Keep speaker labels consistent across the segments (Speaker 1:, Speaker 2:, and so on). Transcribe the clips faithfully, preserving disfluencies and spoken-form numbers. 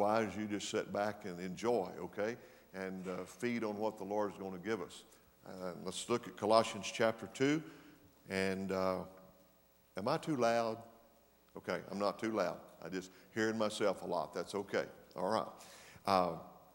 Speaker 1: wise you just sit back and enjoy, okay, and uh, feed on what the Lord is going to give us. Uh, let's look at Colossians chapter two. And uh, am I too loud? Okay, I'm not too loud. I just hearing myself a lot. That's okay. All right. Uh,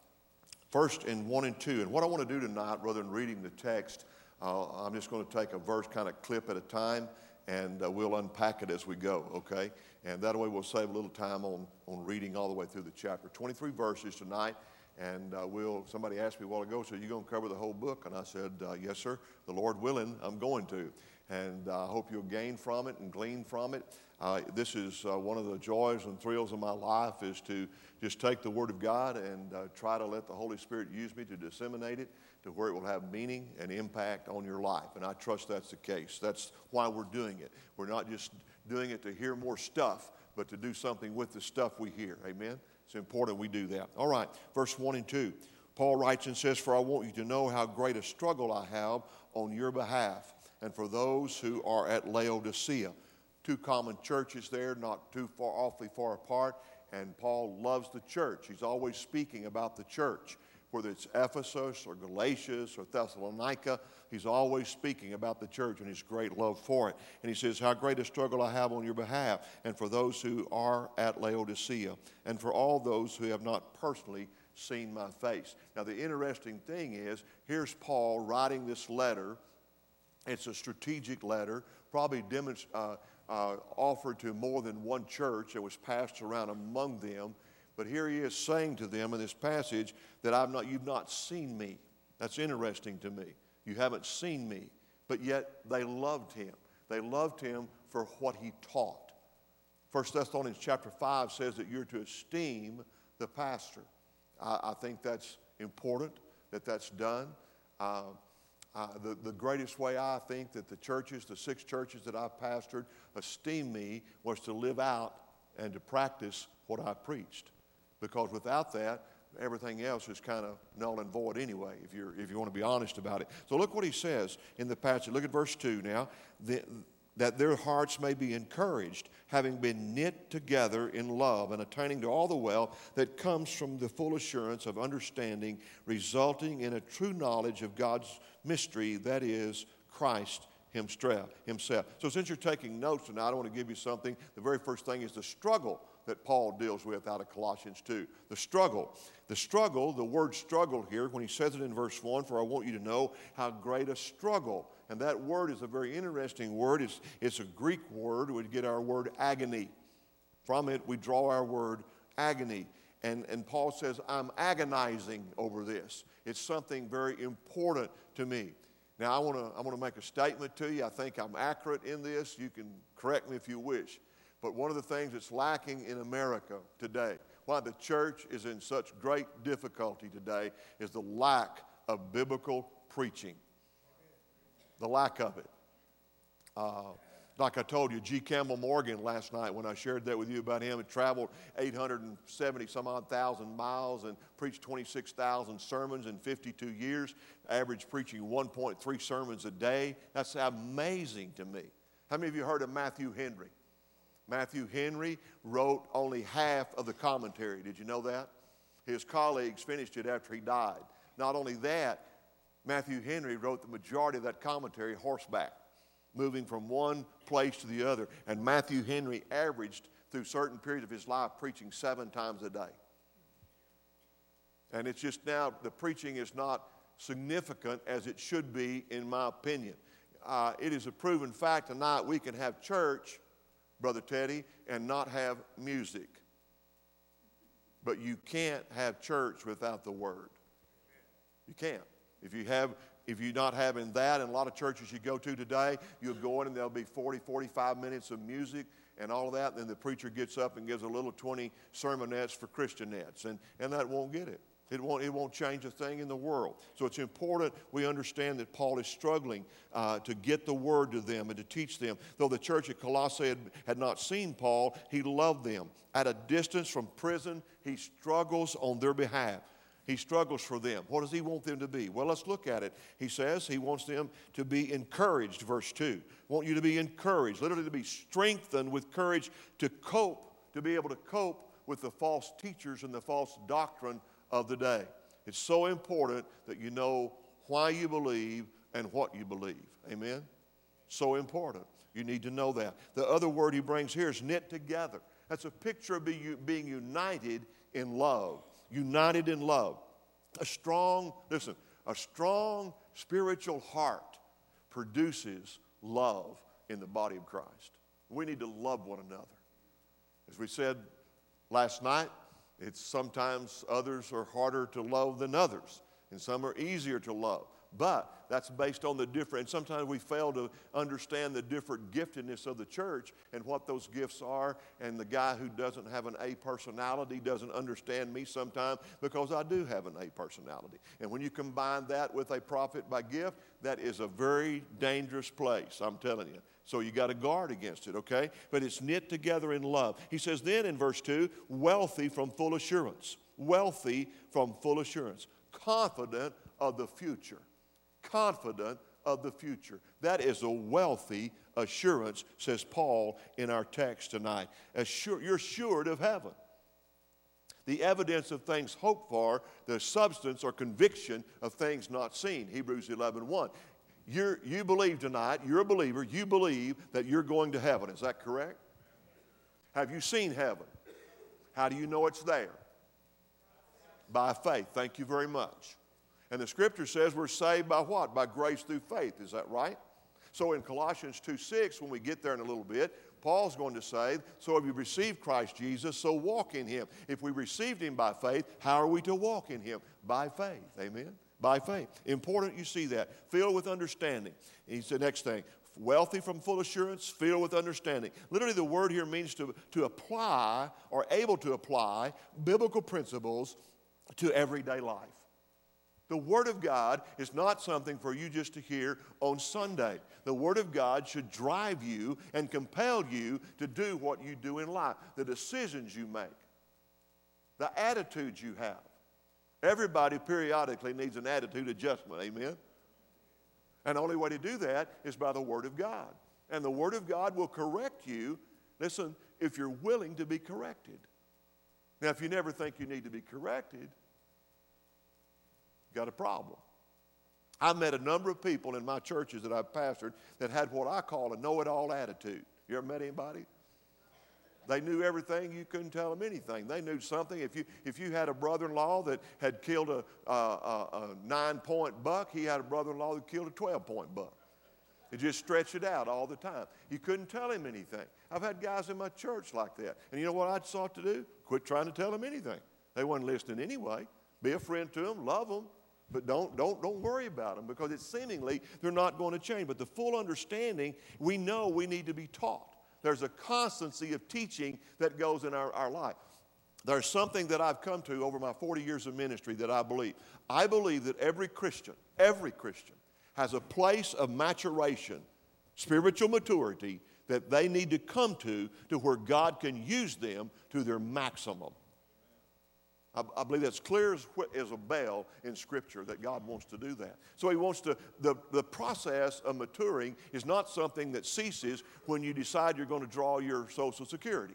Speaker 1: first in one and two. And what I want to do tonight, rather than reading the text, uh, I'm just going to take a verse kind of clip at a time, and uh, we'll unpack it as we go, okay? And that way we'll save a little time on, on reading all the way through the chapter. twenty-three verses tonight. And uh, we'll, somebody asked me a while ago, so you going to cover the whole book? And I said, uh, yes, sir. The Lord willing, I'm going to. And uh, I hope you'll gain from it and glean from it. Uh, this is uh, one of the joys and thrills of my life, is to just take the Word of God and uh, try to let the Holy Spirit use me to disseminate it to where it will have meaning and impact on your life. And I trust that's the case. That's why we're doing it. We're not just doing it to hear more stuff, but to do something with the stuff we hear. Amen? It's important we do that. All right, verse one and two. Paul writes and says, "For I want you to know how great a struggle I have on your behalf, and for those who are at Laodicea." Two common churches there, not too far, awfully far apart, and Paul loves the church. He's always speaking about the church, whether it's Ephesus or Galatia or Thessalonica. He's always speaking about the church and his great love for it. And he says, "How great a struggle I have on your behalf, and for those who are at Laodicea, and for all those who have not personally seen my face." Now, the interesting thing is, here's Paul writing this letter. It's a strategic letter, probably demonst- uh, uh, offered to more than one church. It was passed around among them. But here he is saying to them in this passage that I've not, you've not seen me. That's interesting to me. You haven't seen me. But yet they loved him. They loved him for what he taught. First Thessalonians chapter five says that you're to esteem the pastor. I, I think that's important that that's done. Uh, uh, the, the greatest way I think that the churches, the six churches that I've pastored, esteem me was to live out and to practice what I preached. Because without that, everything else is kind of null and void anyway, if you're if you want to be honest about it. So look what he says in the passage. Look at verse two now. The, that their hearts may be encouraged, having been knit together in love and attaining to all the wealth that comes from the full assurance of understanding, resulting in a true knowledge of God's mystery, that is, Christ himself. So since you're taking notes tonight, I want to give you something. The very first thing is the struggle that Paul deals with out of Colossians two. The struggle. The struggle, the word struggle here, when he says it in verse one, "For I want you to know how great a struggle." And that word is a very interesting word. It's, it's a Greek word. We get our word agony. From it, we draw our word agony. And, and Paul says, I'm agonizing over this. It's something very important to me. Now, I want to I want to make a statement to you. I think I'm accurate in this. You can correct me if you wish. But one of the things that's lacking in America today, why the church is in such great difficulty today, is the lack of biblical preaching. The lack of it. Uh, like I told you, G. Campbell Morgan last night when I shared that with you about him, had traveled eight hundred seventy some odd thousand miles and preached twenty-six thousand sermons in fifty-two years, average preaching one point three sermons a day. That's amazing to me. How many of you heard of Matthew Henry? Matthew Henry wrote only half of the commentary. Did you know that? His colleagues finished it after he died. Not only that, Matthew Henry wrote the majority of that commentary horseback, moving from one place to the other. And Matthew Henry averaged, through certain periods of his life, preaching seven times a day. And it's just now, the preaching is not significant as it should be, in my opinion. Uh, it is a proven fact tonight we can have church, Brother Teddy, and not have music. But you can't have church without the Word. You can't. If you have, if you're not having that, and a lot of churches you go to today, you'll go in and there'll be forty, forty-five minutes of music and all of that. And then the preacher gets up and gives a little twenty sermonettes for Christianettes, and, and that won't get it. It won't, it won't change a thing in the world. So it's important we understand that Paul is struggling uh, to get the word to them and to teach them. Though the church at Colossae had, had not seen Paul, he loved them. At a distance from prison, he struggles on their behalf. He struggles for them. What does he want them to be? Well, let's look at it. He says he wants them to be encouraged, verse two. I want you to be encouraged, literally to be strengthened with courage to cope, to be able to cope with the false teachers and the false doctrine of the day. It's so important that you know why you believe and what you believe. Amen? So important. You need to know that. The other word he brings here is knit together. That's a picture of being united in love. United in love. A strong, listen, a strong spiritual heart produces love in the body of Christ. We need to love one another. As we said last night, it's sometimes others are harder to love than others, and some are easier to love. But that's based on the different, and sometimes we fail to understand the different giftedness of the church and what those gifts are. And the guy who doesn't have an A personality doesn't understand me sometimes because I do have an A personality. And when you combine that with a prophet by gift, that is a very dangerous place, I'm telling you. So you got to guard against it, okay? But it's knit together in love. He says then in verse two, wealthy from full assurance. Wealthy from full assurance. Confident of the future. Confident of the future. That is a wealthy assurance, says Paul in our text tonight. Assure, you're assured of heaven. The evidence of things hoped for, the substance or conviction of things not seen. Hebrews eleven one. You're, you believe tonight, you're a believer, you believe that you're going to heaven. Is that correct? Have you seen heaven? How do you know it's there? By faith. Thank you very much. And the scripture says we're saved by what? By grace through faith. Is that right? So in Colossians two six, when we get there in a little bit, Paul's going to say, so if you received Christ Jesus, so walk in him. If we received him by faith, how are we to walk in him? By faith. Amen? By faith. Important you see that. Filled with understanding. And he said next thing, wealthy from full assurance, filled with understanding. Literally the word here means to, to apply or able to apply biblical principles to everyday life. The Word of God is not something for you just to hear on Sunday. The Word of God should drive you and compel you to do what you do in life, the decisions you make, the attitudes you have. Everybody periodically needs an attitude adjustment, amen? And the only way to do that is by the Word of God. And the Word of God will correct you, listen, if you're willing to be corrected. Now, if you never think you need to be corrected, got a problem. I've met a number of people in my churches that I've pastored that had what I call a know-it-all attitude. You ever met anybody? They knew everything. You couldn't tell them anything. They knew something. If you if you had a brother-in-law that had killed a, a, a, a nine-point buck, he had a brother-in-law that killed a twelve-point buck. It just stretched it out all the time. You couldn't tell him anything. I've had guys in my church like that. And you know what I sought to do? Quit trying to tell them anything. They weren't listening anyway. Be a friend to them, love them. But don't, don't, don't worry about them because it's seemingly they're not going to change. But the full understanding, we know we need to be taught. There's a constancy of teaching that goes in our, our life. There's something that I've come to over my forty years of ministry that I believe. I believe that every Christian, every Christian has a place of maturation, spiritual maturity that they need to come to to where God can use them to their maximum. I believe that's clear as, as a bell in Scripture that God wants to do that. So he wants to, the, the process of maturing is not something that ceases when you decide you're going to draw your Social Security.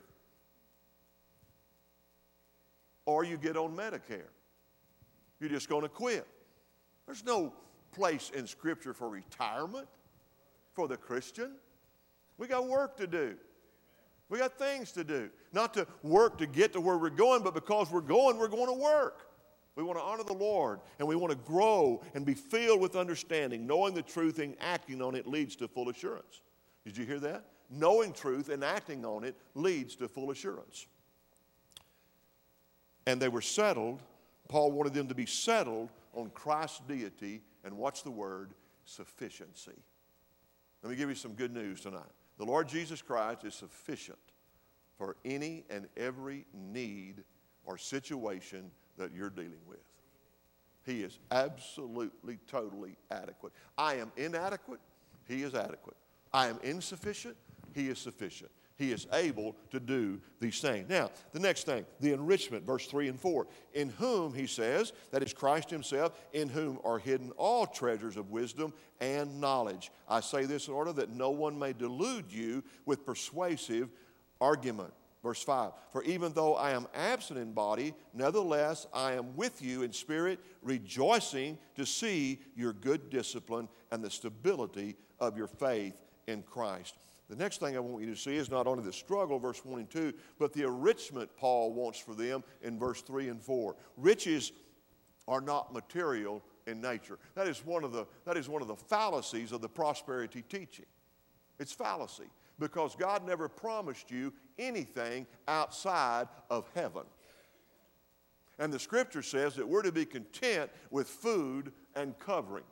Speaker 1: Or you get on Medicare. You're just going to quit. There's no place in Scripture for retirement for the Christian. We got work to do. We got things to do. Not to work to get to where we're going, but because we're going, we're going to work. We want to honor the Lord, and we want to grow and be filled with understanding. Knowing the truth and acting on it leads to full assurance. Did you hear that? Knowing truth and acting on it leads to full assurance. And they were settled. Paul wanted them to be settled on Christ's deity, and what's the word? Sufficiency. Let me give you some good news tonight. The Lord Jesus Christ is sufficient for any and every need or situation that you're dealing with. He is absolutely, totally adequate. I am inadequate. He is adequate. I am insufficient. He is sufficient. He is able to do these things. Now, the next thing, the enrichment, verse three and four. In whom, he says, that is Christ himself, in whom are hidden all treasures of wisdom and knowledge. I say this in order that no one may delude you with persuasive argument. Verse five, for even though I am absent in body, nevertheless I am with you in spirit, rejoicing to see your good discipline and the stability of your faith in Christ. The next thing I want you to see is not only the struggle, verse one and two, but the enrichment Paul wants for them in verse three and four. Riches are not material in nature. That is one of the, that is one of the fallacies of the prosperity teaching. It's fallacy. Because God never promised you anything outside of heaven. And the scripture says that we're to be content with food and covering.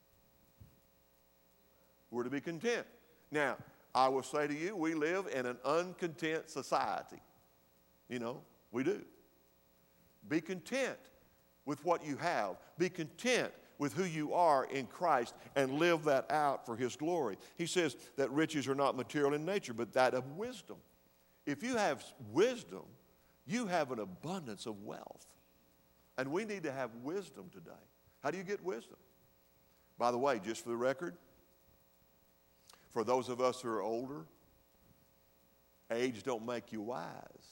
Speaker 1: We're to be content. Now, I will say to you, we live in an uncontent society. You know, we do. Be content with what you have. Be content with who you are in Christ and live that out for His glory. He says that riches are not material in nature, but that of wisdom. If you have wisdom, you have an abundance of wealth. And we need to have wisdom today. How do you get wisdom? By the way, just for the record, for those of us who are older, age don't make you wise.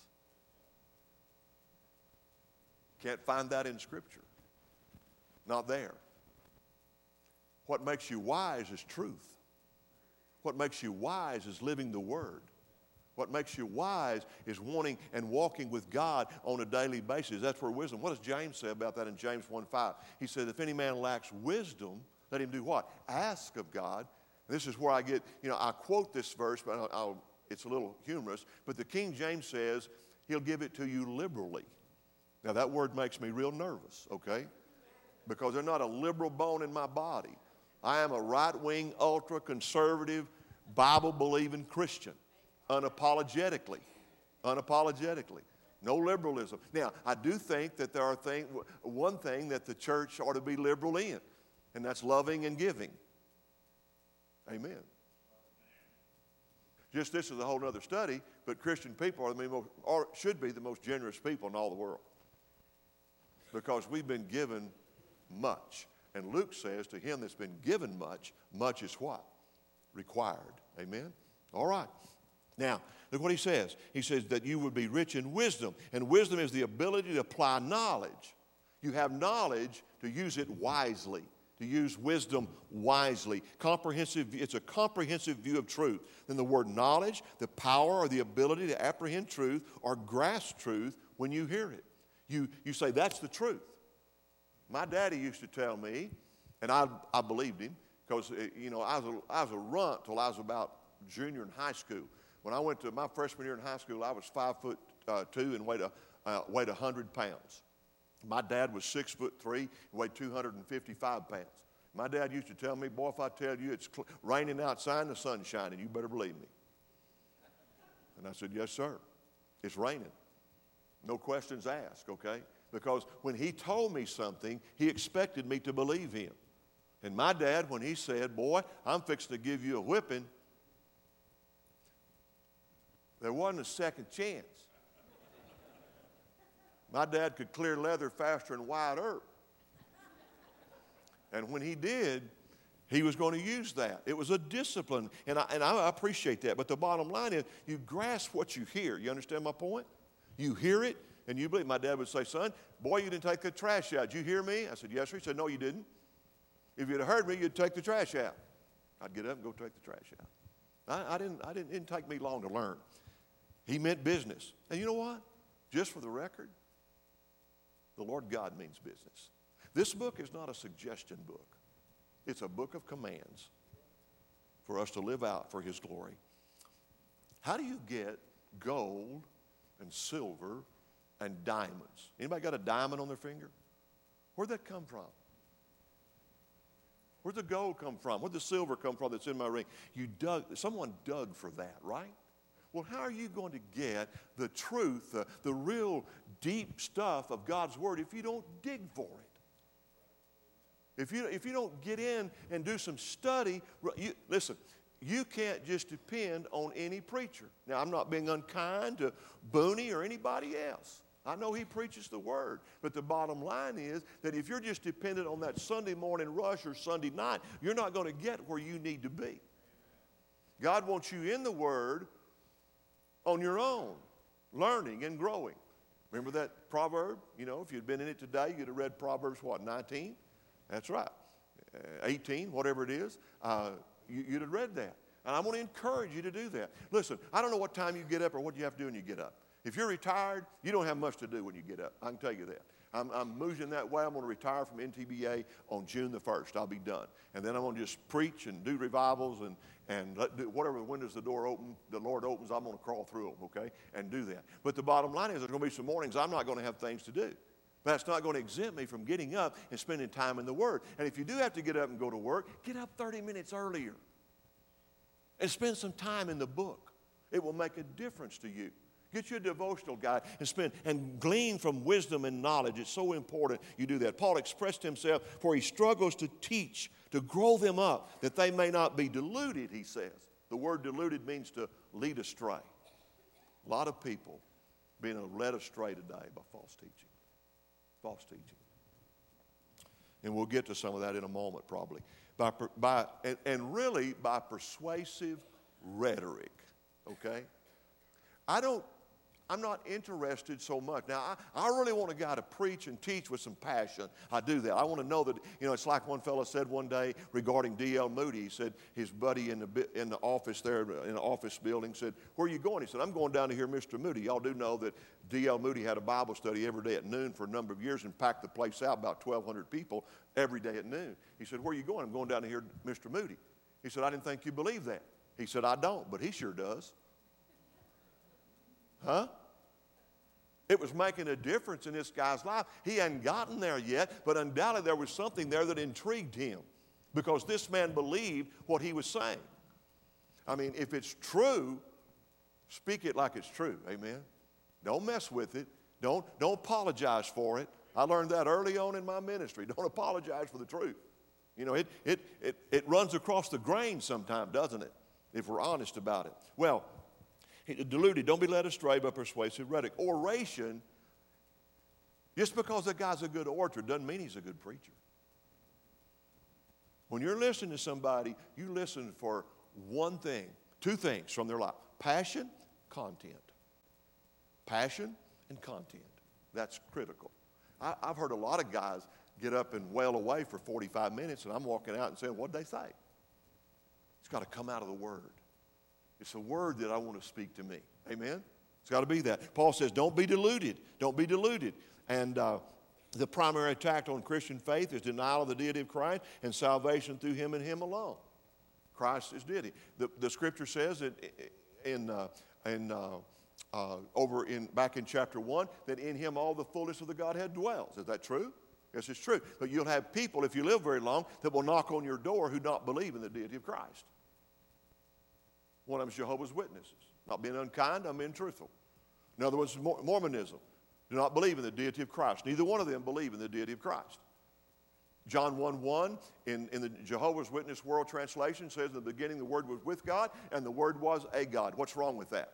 Speaker 1: Can't find that in Scripture. Not there. What makes you wise is truth. What makes you wise is living the Word. What makes you wise is wanting and walking with God on a daily basis. That's where wisdom. What does James say about that in James one five? He says, if any man lacks wisdom, let him do what? Ask of God. This is where I get, you know, I quote this verse, but I'll, I'll, it's a little humorous. But the King James says, He'll give it to you liberally. Now, that word makes me real nervous, okay? Because there's not a liberal bone in my body. I am a right-wing, ultra-conservative, Bible-believing Christian, unapologetically, unapologetically. No liberalism. Now, I do think that there are things, one thing that the church ought to be liberal in, and that's loving and giving. Amen. Just this is a whole other study, but Christian people are the most, or should be the most generous people in all the world because we've been given much. And Luke says, to him that's been given much, much is what? Required. Amen? All right. Now, look what he says. He says that you would be rich in wisdom. And wisdom is the ability to apply knowledge. You have knowledge to use it wisely, to use wisdom wisely. Comprehensive, it's a comprehensive view of truth. Then the word knowledge, the power or the ability to apprehend truth or grasp truth when you hear it. You, you say, that's the truth. My daddy used to tell me, and I, I believed him, because, you know, I was, a, I was a runt till I was about junior in high school. When I went to my freshman year in high school, I was five foot uh, two and weighed a, uh, weighed one hundred pounds. My dad was six foot three and weighed two hundred fifty-five pounds. My dad used to tell me, boy, if I tell you it's cl- raining outside and the sun's shining, you better believe me. And I said, yes, sir. It's raining. No questions asked, okay? Because when he told me something, he expected me to believe him. And my dad, when he said, boy, I'm fixing to give you a whipping, there wasn't a second chance. My dad could clear leather faster than Wyatt Earp. And when he did, he was going to use that. It was a discipline, and I, and I appreciate that. But the bottom line is, you grasp what you hear. You understand my point? You hear it, and you believe. My dad would say, son, boy, you didn't take the trash out. Did you hear me? I said, yes, sir. He said, no, you didn't. If you'd have heard me, you'd take the trash out. I'd get up and go take the trash out. I, I didn't, I didn't, it didn't take me long to learn. He meant business. And you know what? Just for the record, the Lord God means business. This book is not a suggestion book. It's a book of commands for us to live out for His glory. How do you get gold and silver and diamonds? Anybody got a diamond on their finger? Where'd that come from? Where'd the gold come from? Where'd the silver come from that's in my ring? You dug, someone dug for that, right? Well, how are you going to get the truth, the, the real deep stuff of God's Word if you don't dig for it? If you, if you don't get in and do some study, you, listen, you can't just depend on any preacher. Now, I'm not being unkind to Booney or anybody else. I know he preaches the Word. But the bottom line is that if you're just dependent on that Sunday morning rush or Sunday night, you're not going to get where you need to be. God wants you in the Word on your own. learning and growing. Remember that proverb? You know, if you'd been in it today, you'd have read Proverbs, what, nineteen? That's right. Uh, eighteen, whatever it is. Uh, you, you'd have read that. And I want to encourage you to do that. Listen, I don't know what time you get up or what you have to do when you get up. If you're retired, you don't have much to do when you get up. I can tell you that. I'm, I'm moving that way. I'm going to retire from N T B A on June the first. I'll be done. And then I'm going to just preach and do revivals and, and let, do, whatever the windows the door open, the Lord opens, I'm going to crawl through them, okay, and do that. But the bottom line is there's going to be some mornings I'm not going to have things to do. But that's not going to exempt me from getting up and spending time in the Word. And if you do have to get up and go to work, get up thirty minutes earlier and spend some time in the book. It will make a difference to you. Get you a devotional guide and spend and glean from wisdom and knowledge. It's so important you do that. Paul expressed himself, for he struggles to teach, to grow them up, that they may not be deluded, he says. The word deluded means to lead astray. A lot of people being led astray today by false teaching. False teaching. And we'll get to some of that in a moment probably. By, by, and, and really by persuasive rhetoric, okay? I don't, I'm not interested so much. Now, I, I really want a guy to preach and teach with some passion. I do that. I want to know that, you know, it's like one fellow said one day regarding D L Moody. He said his buddy in the, in the office there, in the office building, said, where are you going? He said, I'm going down to hear Mister Moody. Y'all do know that D L Moody had a Bible study every day at noon for a number of years and packed the place out, about twelve hundred people every day at noon. He said, where are you going? I'm going down to hear Mister Moody. He said, I didn't think you believed that. He said, I don't, but he sure does. Huh? It was making a difference in this guy's life. He hadn't gotten there yet, but undoubtedly there was something there that intrigued him because this man believed what he was saying. I mean, if it's true, speak it like it's true. Amen? Don't mess with it. Don't, don't apologize for it. I learned that early on in my ministry. Don't apologize for the truth. You know, it, it, it, it runs across the grain sometimes, doesn't it, if we're honest about it. Well, deluded, don't be led astray by persuasive rhetoric. Oration, just because a guy's a good orator doesn't mean he's a good preacher. When you're listening to somebody, you listen for one thing, two things from their life. Passion, content. Passion and content. That's critical. I, I've heard a lot of guys get up and wail away for forty-five minutes, and I'm walking out and saying, what'd they say? It's got to come out of the Word. It's a word that I want to speak to me. Amen? It's got to be that. Paul says, don't be deluded. Don't be deluded. And uh, the primary attack on Christian faith is denial of the deity of Christ and salvation through Him and Him alone. Christ is deity. The, the Scripture says that in, uh, in, uh, uh, over in back in chapter one that in Him all the fullness of the Godhead dwells. Is that true? Yes, it's true. But you'll have people, if you live very long, that will knock on your door who don't believe in the deity of Christ. One of them is Jehovah's Witnesses. Not being unkind, I'm being truthful. Another one is Mormonism. Do not believe in the deity of Christ. Neither one of them believe in the deity of Christ. John one one in, in the Jehovah's Witness World Translation says in the beginning the Word was with God and the Word was a God. What's wrong with that?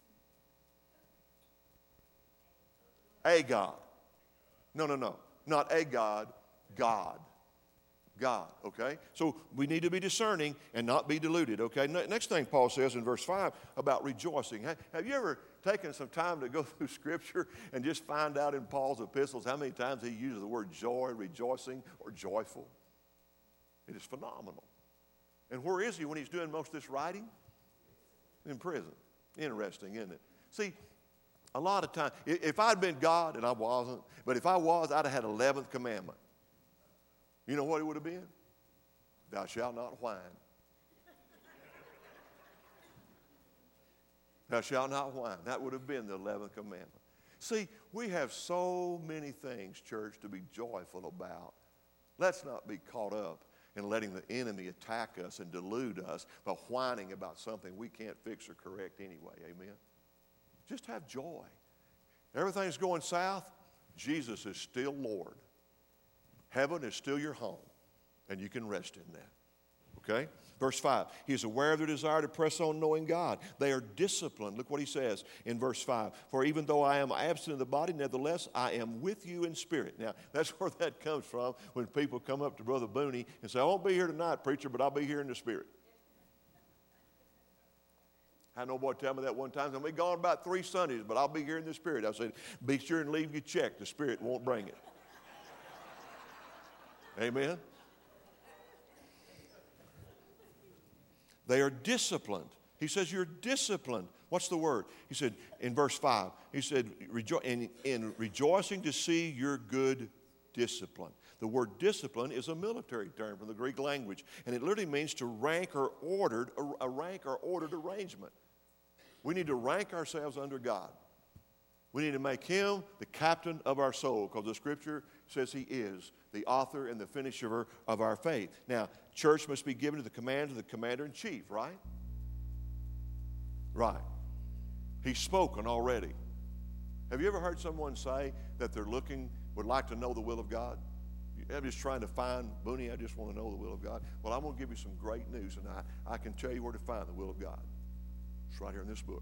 Speaker 1: A God. No, no, no. Not a God, God. God, okay? So we need to be discerning and not be deluded, okay? Next thing Paul says in verse five about rejoicing. Have you ever taken some time to go through Scripture and just find out in Paul's epistles how many times he uses the word joy, rejoicing, or joyful? It is phenomenal. And where is he when he's doing most of this writing? In prison. Interesting, isn't it? See, a lot of times, if I'd been God, and I wasn't, but if I was, I'd have had eleventh commandment. You know what it would have been? Thou shalt not whine. Thou shalt not whine. That would have been the eleventh commandment. See, we have so many things, church, to be joyful about. Let's not be caught up in letting the enemy attack us and delude us by whining about something we can't fix or correct anyway. Amen? Just have joy. Everything's going south. Jesus is still Lord. Heaven is still your home, and you can rest in that. Okay? Verse five, he is aware of their desire to press on knowing God. They are disciplined. Look what he says in verse five. For even though I am absent in the body, nevertheless I am with you in spirit. Now, that's where that comes from when people come up to Brother Booney and say, I won't be here tonight, preacher, but I'll be here in the spirit. I had no boy tell me that one time. I've been gone about three Sundays, but I'll be here in the Spirit. I said, be sure and leave your check. The Spirit won't bring it. Amen? They are disciplined. He says you're disciplined. What's the word? He said in verse five, he said, Rejo- in, in rejoicing to see your good discipline. The word discipline is a military term from the Greek language, and it literally means to rank or ordered, a, a rank or ordered arrangement. We need to rank ourselves under God. We need to make Him the captain of our soul, because the Scripture says He is the author and the finisher of our faith. Now, church must be given to the command of the commander-in-chief, right? Right. He's spoken already. Have you ever heard someone say that they're looking, would like to know the will of God? I'm just trying to find, Booney, I just want to know the will of God. Well, I'm going to give you some great news tonight. I can tell you where to find the will of God. It's right here in this book.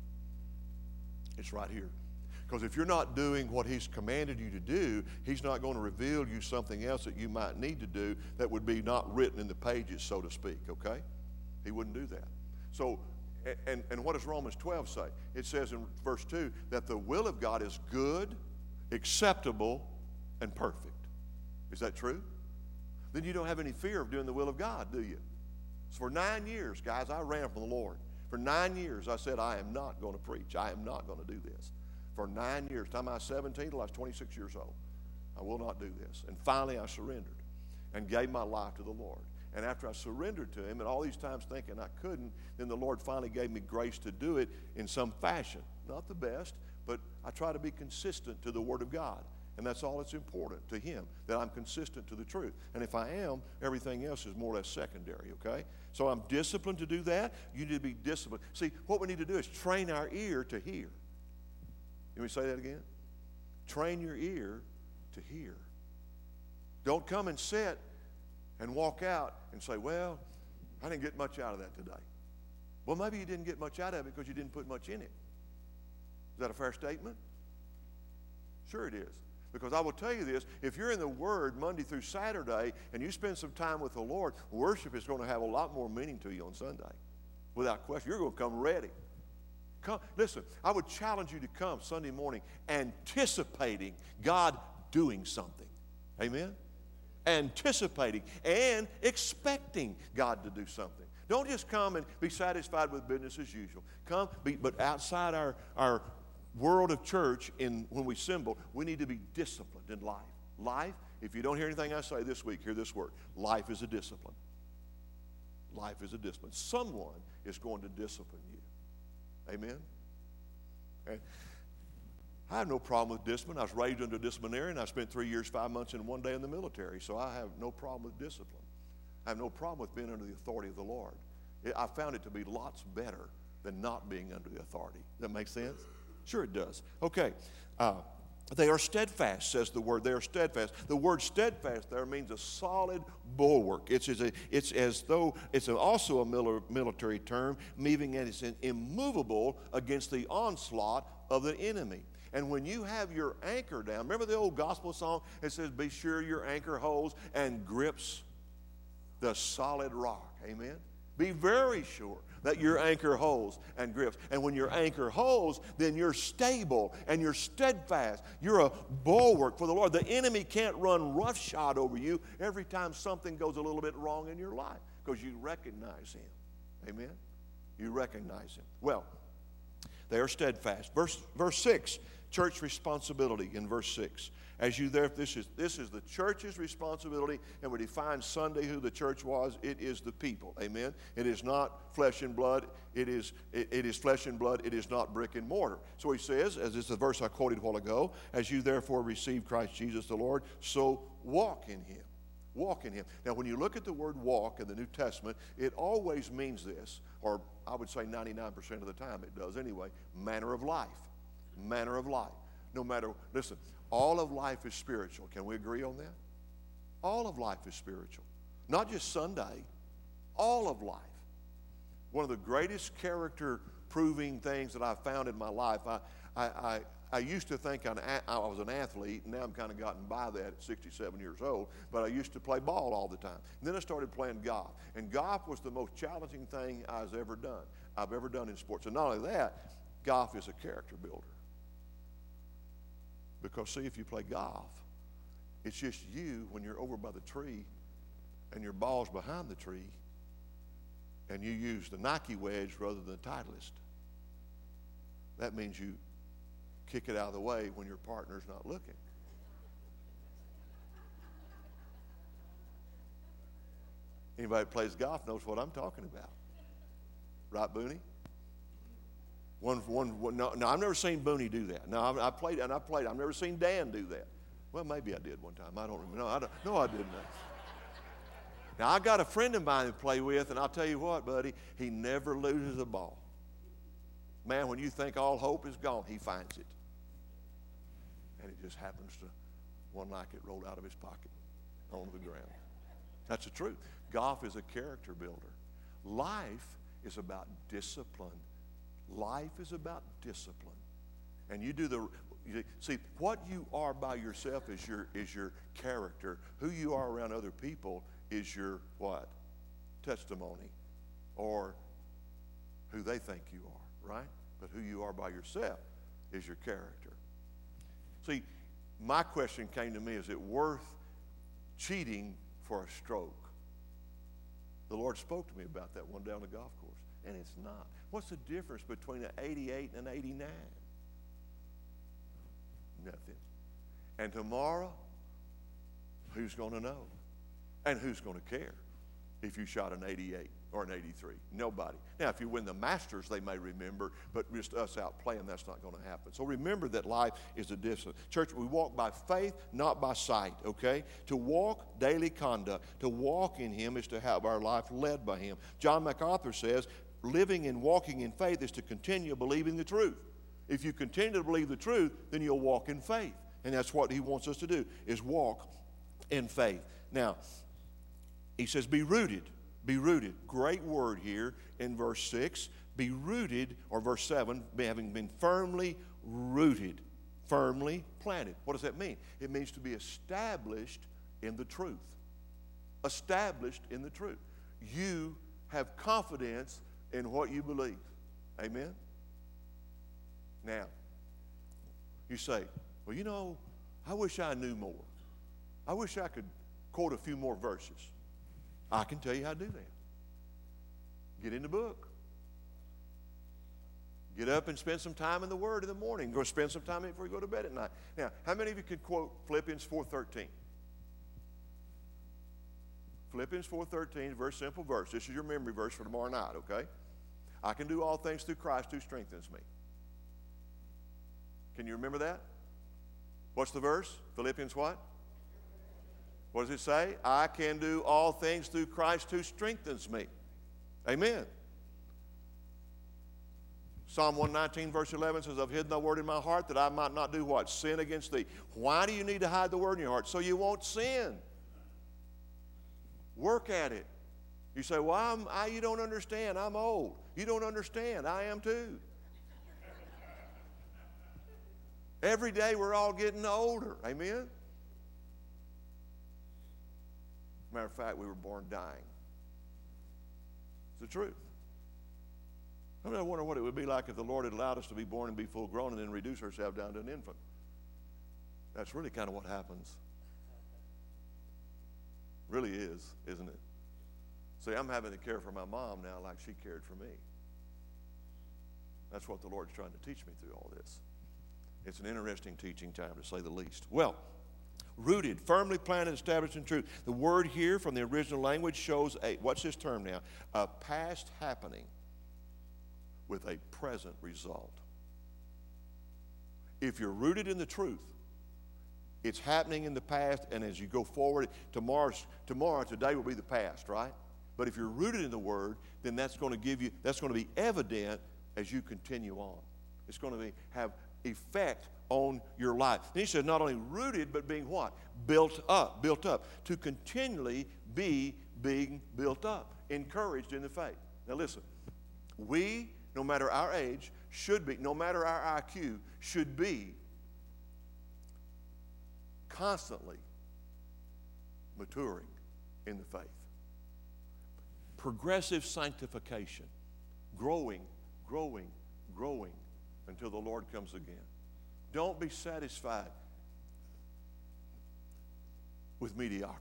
Speaker 1: It's right here. Because if you're not doing what He's commanded you to do, He's not going to reveal you something else that you might need to do that would be not written in the pages, so to speak, okay? He wouldn't do that. So, and, and what does Romans twelve say? It says in verse two that the will of God is good, acceptable, and perfect. Is that true? Then you don't have any fear of doing the will of God, do you? So for nine years, guys, I ran from the Lord. For nine years, I said, I am not going to preach. I am not going to do this. For nine years, time I was seventeen till I was twenty-six years old. I will not do this. And finally, I surrendered and gave my life to the Lord. And after I surrendered to Him, and all these times thinking I couldn't, then the Lord finally gave me grace to do it in some fashion. Not the best, but I try to be consistent to the Word of God. And that's all that's important to Him, that I'm consistent to the truth. And if I am, everything else is more or less secondary, okay? So I'm disciplined to do that. You need to be disciplined. See, what we need to do is train our ear to hear. Let me say that again. Train your ear to hear. Don't come and sit and walk out and say, well, I didn't get much out of that today. Well, maybe you didn't get much out of it because you didn't put much in it. Is that a fair statement? Sure it is. Because I will tell you this, if you're in the Word Monday through Saturday and you spend some time with the Lord, worship is going to have a lot more meaning to you on Sunday. Without question, you're going to come ready. Come, listen, I would challenge you to come Sunday morning anticipating God doing something. Amen? Anticipating and expecting God to do something. Don't just come and be satisfied with business as usual. Come, be, but outside our, our world of church, in, when we assemble, we need to be disciplined in life. Life, if you don't hear anything I say this week, hear this word. Life is a discipline. Life is a discipline. Someone is going to discipline you. Amen? And I have no problem with discipline. I was raised under a disciplinarian. I spent three years, five months, and one day in the military. So I have no problem with discipline. I have no problem with being under the authority of the Lord. I found it to be lots better than not being under the authority. Does that make sense? Sure it does. Okay. Uh, they are steadfast, says the word. They are steadfast. The word steadfast there means a solid bulwark. It's as, a, it's as though it's also a military term, meaning it's immovable against the onslaught of the enemy. And when you have your anchor down, remember the old gospel song? It says, be sure your anchor holds and grips the solid rock. Amen? Be very sure that your anchor holds and grips. And when your anchor holds, then you're stable and you're steadfast. You're a bulwark for the Lord. The enemy can't run roughshod over you every time something goes a little bit wrong in your life because you recognize Him. Amen? You recognize Him. Well, they are steadfast. Verse, verse six, church responsibility in verse six. As you there, this is, this is the church's responsibility, and we define Sunday who the church was. It is the people. Amen? It is not flesh and blood. It is, it, it is flesh and blood. It is not brick and mortar. So he says, as is the verse I quoted a while ago, as you therefore receive Christ Jesus the Lord, so walk in Him. Walk in Him. Now, when you look at the word walk in the New Testament, it always means this, or I would say ninety-nine percent of the time it does anyway, manner of life. Manner of life. No matter, listen, all of life is spiritual. Can we agree on that? All of life is spiritual. Not just Sunday. All of life. One of the greatest character proving things that I've found in my life, I, I, I, I used to think I'm a- I was an athlete, and now I'm kind of gotten by that at sixty-seven years old, but I used to play ball all the time. And then I started playing golf, and golf was the most challenging thing I've ever done, I've ever done in sports. And not only that, golf is a character builder. Because see, if you play golf, it's just you when you're over by the tree and your ball's behind the tree, and you use the Nike wedge rather than the Titleist. That means you kick it out of the way when your partner's not looking. Anybody that plays golf knows what I'm talking about. Right, Booney? One, one, one no, no, I've never seen Booney do that. No, I, I played, and I played. I've never seen Dan do that. Well, maybe I did one time. I don't remember. No, I, don't, no, I didn't. Now, I got a friend of mine to play with, and I'll tell you what, buddy, he never loses a ball. Man, when you think all hope is gone, he finds it. And it just happens to, one like it rolled out of his pocket onto the ground. That's the truth. Golf is a character builder. Life is about discipline. Life is about discipline. And you do the, you, see, what you are by yourself is your, is your character. Who you are around other people is your what? Testimony. Or who they think you are, right? But who you are by yourself is your character. See, my question came to me, is it worth cheating for a stroke? The Lord spoke to me about that one down the golf course, and it's not. What's the difference between an eighty-eight and an eighty-nine? Nothing. And tomorrow, who's going to know? And who's going to care if you shot an eighty-eight or an eighty-three? Nobody. Now, if you win the Masters, they may remember, but just us out playing, that's not going to happen. So remember that life is a discipline. Church, we walk by faith, not by sight, okay? To walk daily conduct, to walk in Him is to have our life led by Him. John MacArthur says, living and walking in faith is to continue believing the truth. If you continue to believe the truth, then you'll walk in faith. And that's what He wants us to do, is walk in faith. Now, He says, be rooted. Be rooted. Great word here in verse six. Be rooted, or verse seven, having been firmly rooted, firmly planted. What does that mean? It means to be established in the truth. Established in the truth. You have confidence in what you believe. Amen? Now, you say, well, you know, I wish I knew more. I wish I could quote a few more verses. I can tell you how to do that. Get in the book. Get up and spend some time in the Word in the morning. Go spend some time before you go to bed at night. Now, how many of you can quote Philippians four thirteen? Philippians four thirteen is a very simple verse. This is your memory verse for tomorrow night, okay? I can do all things through Christ who strengthens me. Can you remember that? What's the verse? Philippians what? What does it say? I can do all things through Christ who strengthens me. Amen. Psalm one nineteen verse eleven says, I've hidden thy word in my heart that I might not do what? Sin against thee. Why do you need to hide the word in your heart? So you won't sin. Work at it. You say, well, I'm, I, you don't understand. I'm old. You don't understand. I am too. Every day we're all getting older. Amen? Matter of fact, we were born dying. It's the truth. I mean, I wonder what it would be like if the Lord had allowed us to be born and be full grown and then reduce ourselves down to an infant. That's really kind of what happens. Really is, isn't it? See, I'm having to care for my mom now like she cared for me. That's what the Lord's trying to teach me through all this. It's an interesting teaching time, to say the least. Well, rooted, firmly planted, established in truth. The word here from the original language shows a, what's this term now? A past happening with a present result. If you're rooted in the truth, it's happening in the past, and as you go forward, tomorrow's, tomorrow, today will be the past, right? But if you're rooted in the Word, then that's going to give you, that's going to be evident as you continue on. It's going to be, have effect on your life. And he says not only rooted, but being what? Built up, built up. To continually be being built up, encouraged in the faith. Now listen, we, no matter our age, should be, no matter our I Q, should be constantly maturing in the faith. Progressive sanctification, growing, growing, growing until the Lord comes again. Don't be satisfied with mediocrity.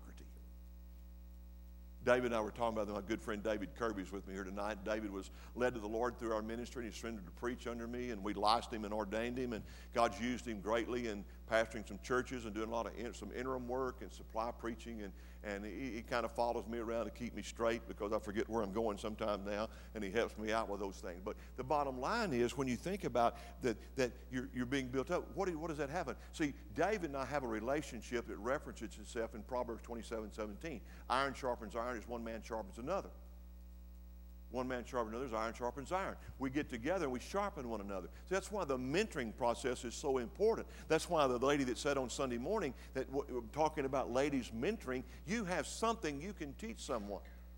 Speaker 1: David and I were talking about that. My good friend David Kirby is with me here tonight. David was led to the Lord through our ministry, and he surrendered to preach under me, and we licensed him and ordained him, and God's used him greatly in pastoring some churches and doing a lot of in, some interim work and supply preaching, and, and he, he kind of follows me around to keep me straight because I forget where I'm going sometime now, and he helps me out with those things. But the bottom line is, when you think about that, that you're, you're being built up, what, do, what does that happen? See, David and I have a relationship that references itself in Proverbs twenty-seven seventeen. Iron sharpens iron as one man sharpens another. One man sharpens another as iron sharpens iron. We get together and we sharpen one another. So that's why the mentoring process is so important. That's why the lady that said on Sunday morning that w- talking about ladies mentoring, you have something you can teach someone.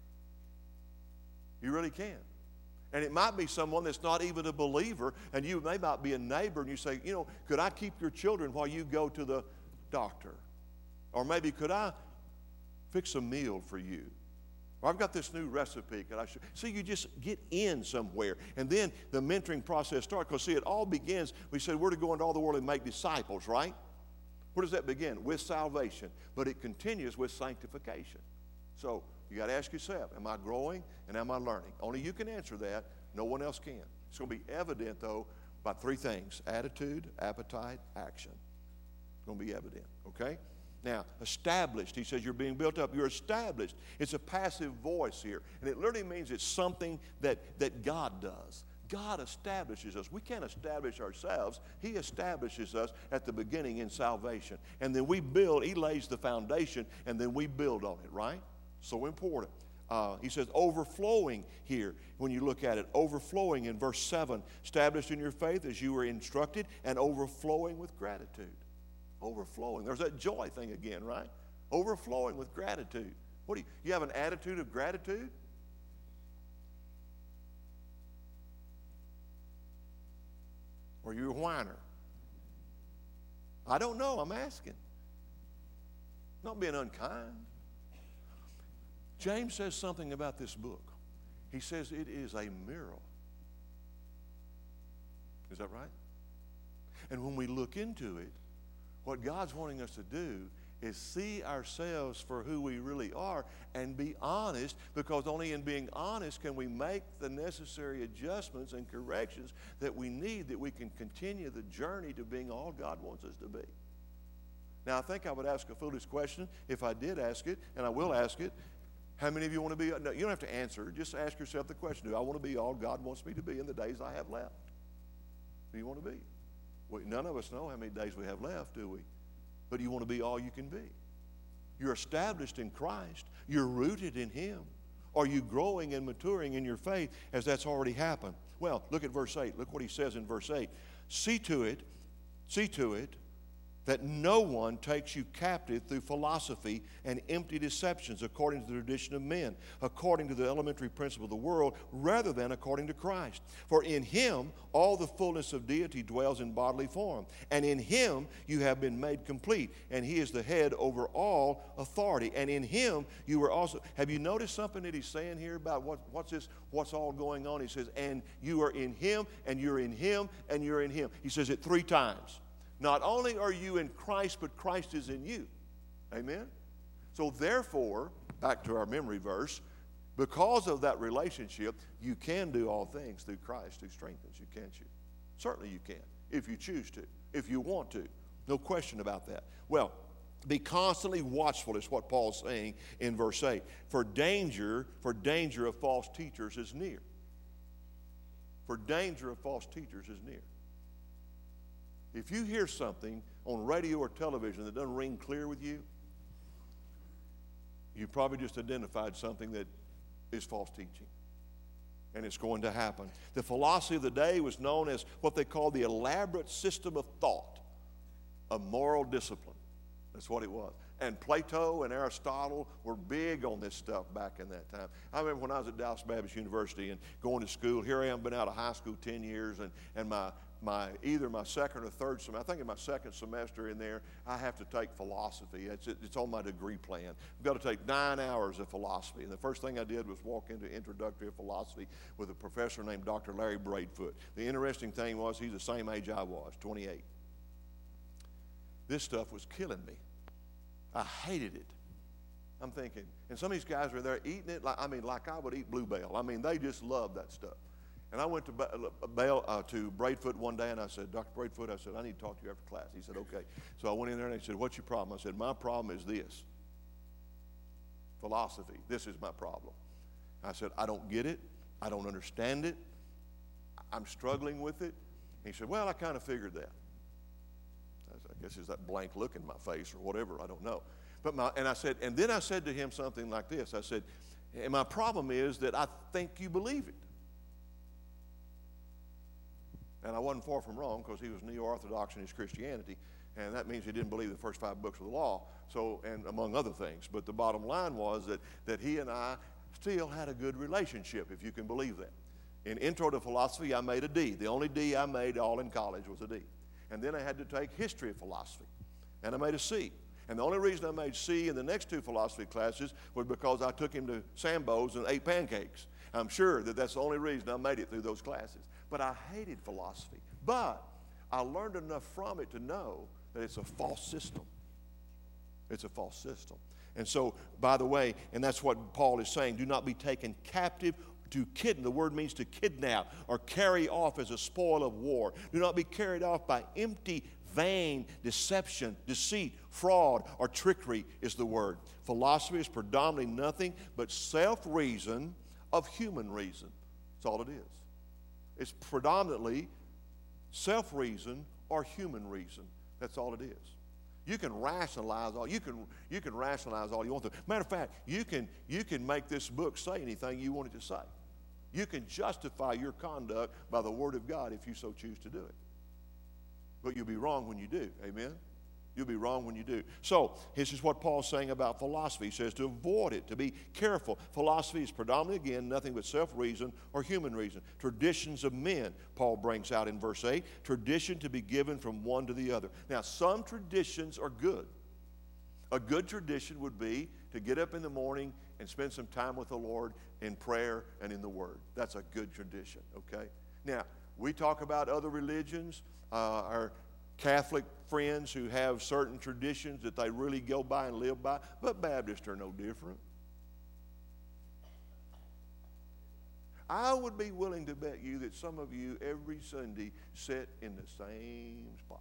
Speaker 1: You really can. And it might be someone that's not even a believer, and you may not be a neighbor, and you say, you know, could I keep your children while you go to the doctor? Or maybe could I fix a meal for you? Or I've got this new recipe. Could I show? See, you just get in somewhere. And then the mentoring process starts. Because, see, it all begins, we said we're to go into all the world and make disciples, right? Where does that begin? With salvation. But it continues with sanctification. So you got to ask yourself, am I growing and am I learning? Only you can answer that. No one else can. It's going to be evident, though, by three things: attitude, appetite, action. It's going to be evident, okay? Now, established, he says you're being built up. You're established. It's a passive voice here. And it literally means it's something that, that God does. God establishes us. We can't establish ourselves. He establishes us at the beginning in salvation. And then we build, he lays the foundation, and then we build on it, right? So important. Uh, he says overflowing here, when you look at it, overflowing in verse seven, established in your faith as you were instructed, and overflowing with gratitude. Overflowing. There's that joy thing again, right? Overflowing with gratitude. What do you, you have an attitude of gratitude? Or you're a whiner? I don't know. I'm asking. Not being unkind. James says something about this book. He says it is a mirror. Is that right? And when we look into it, what God's wanting us to do is see ourselves for who we really are and be honest, because only in being honest can we make the necessary adjustments and corrections that we need, that we can continue the journey to being all God wants us to be. Now, I think I would ask a foolish question if I did ask it, and I will ask it. How many of you want to be? No, you don't have to answer. Just ask yourself the question: do I want to be all God wants me to be in the days I have left? Do you want to be? Well, none of us know how many days we have left, do we? But you want to be all you can be. You're established in Christ. You're rooted in Him. Are you growing and maturing in your faith as that's already happened? Well, look at verse eight. Look what he says in verse eight. See to it, see to it, that no one takes you captive through philosophy and empty deceptions according to the tradition of men, according to the elementary principle of the world, rather than according to Christ. For in Him all the fullness of deity dwells in bodily form, and in Him you have been made complete, and He is the head over all authority. And in Him you were also... Have you noticed something that he's saying here about what, what's this, what's all going on? He says, and you are in Him, and you're in Him, and you're in Him. He says it three times. Not only are you in Christ, but Christ is in you. Amen? So therefore, back to our memory verse, because of that relationship, you can do all things through Christ who strengthens you, can't you? Certainly you can, if you choose to, if you want to. No question about that. Well, be constantly watchful is what Paul's saying in verse eight. For danger, for danger of false teachers is near. For danger of false teachers is near. If you hear something on radio or television that doesn't ring clear with you, you probably just identified something that is false teaching. And it's going to happen. The philosophy of the day was known as what they called the elaborate system of thought, of moral discipline. That's what it was. And Plato and Aristotle were big on this stuff back in that time. I remember when I was at Dallas Baptist University and going to school. Here I am, been out of high school ten years, and, and my, my either my second or third semester, I think in my second semester in there, I have to take philosophy. It's, it's on my degree plan. I've got to take nine hours of philosophy. And the first thing I did was walk into introductory philosophy with a professor named Doctor Larry Braidfoot. The interesting thing was he's the same age I was, twenty-eight. This stuff was killing me. I hated it. I'm thinking, and some of these guys were there eating it like, I mean, like I would eat Bluebell. I mean, they just loved that stuff. And I went to Bell, uh, to Braidfoot one day, and I said, Doctor Braidfoot, I said, I need to talk to you after class. He said, okay. So I went in there, and he said, what's your problem? I said, my problem is this. Philosophy. This is my problem. I said, I don't get it. I don't understand it. I'm struggling with it. He said, well, I kind of figured that. I guess it's that blank look in my face or whatever, I don't know. But my, and I said, and then I said to him something like this. I said, and my problem is that I think you believe it. And I wasn't far from wrong, because he was neo-orthodox in his Christianity, and that means he didn't believe the first five books of the law, so, and among other things. But the bottom line was that, that he and I still had a good relationship, if you can believe that. In Intro to Philosophy, I made a D. The only D I made all in college was a D. And then I had to take history of philosophy, and I made a C. And the only reason I made C in the next two philosophy classes was because I took him to Sambo's and ate pancakes. I'm sure that that's the only reason I made it through those classes. But I hated philosophy. But I learned enough from it to know that it's a false system. It's a false system. And so, by the way, and that's what Paul is saying, do not be taken captive to kidnap. The word means to kidnap or carry off as a spoil of war. Do not be carried off by empty, vain deception, deceit, fraud, or trickery is the word. Philosophy is predominantly nothing but self-reason of human reason. That's all it is. It's predominantly self-reason or human reason. That's all it is. You can rationalize all you can you can rationalize all you want to. Matter of fact, you can you can make this book say anything you want it to say. You can justify your conduct by the Word of God if you so choose to do it. But you'll be wrong when you do. Amen? You'll be wrong when you do. So, this is what Paul's saying about philosophy. He says to avoid it, to be careful. Philosophy is predominantly, again, nothing but self-reason or human reason. Traditions of men, Paul brings out in verse eight. Tradition to be given from one to the other. Now, some traditions are good. A good tradition would be to get up in the morning and spend some time with the Lord in prayer and in the Word. That's a good tradition, okay? Now, we talk about other religions, uh, our Catholic friends who have certain traditions that they really go by and live by, but Baptists are no different. I would be willing to bet you that some of you every Sunday sit in the same spot.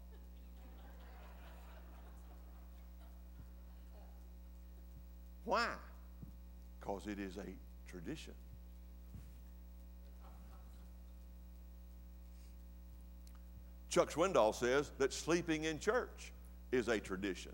Speaker 1: Why? Because it is a tradition. Chuck Swindoll says that sleeping in church is a tradition.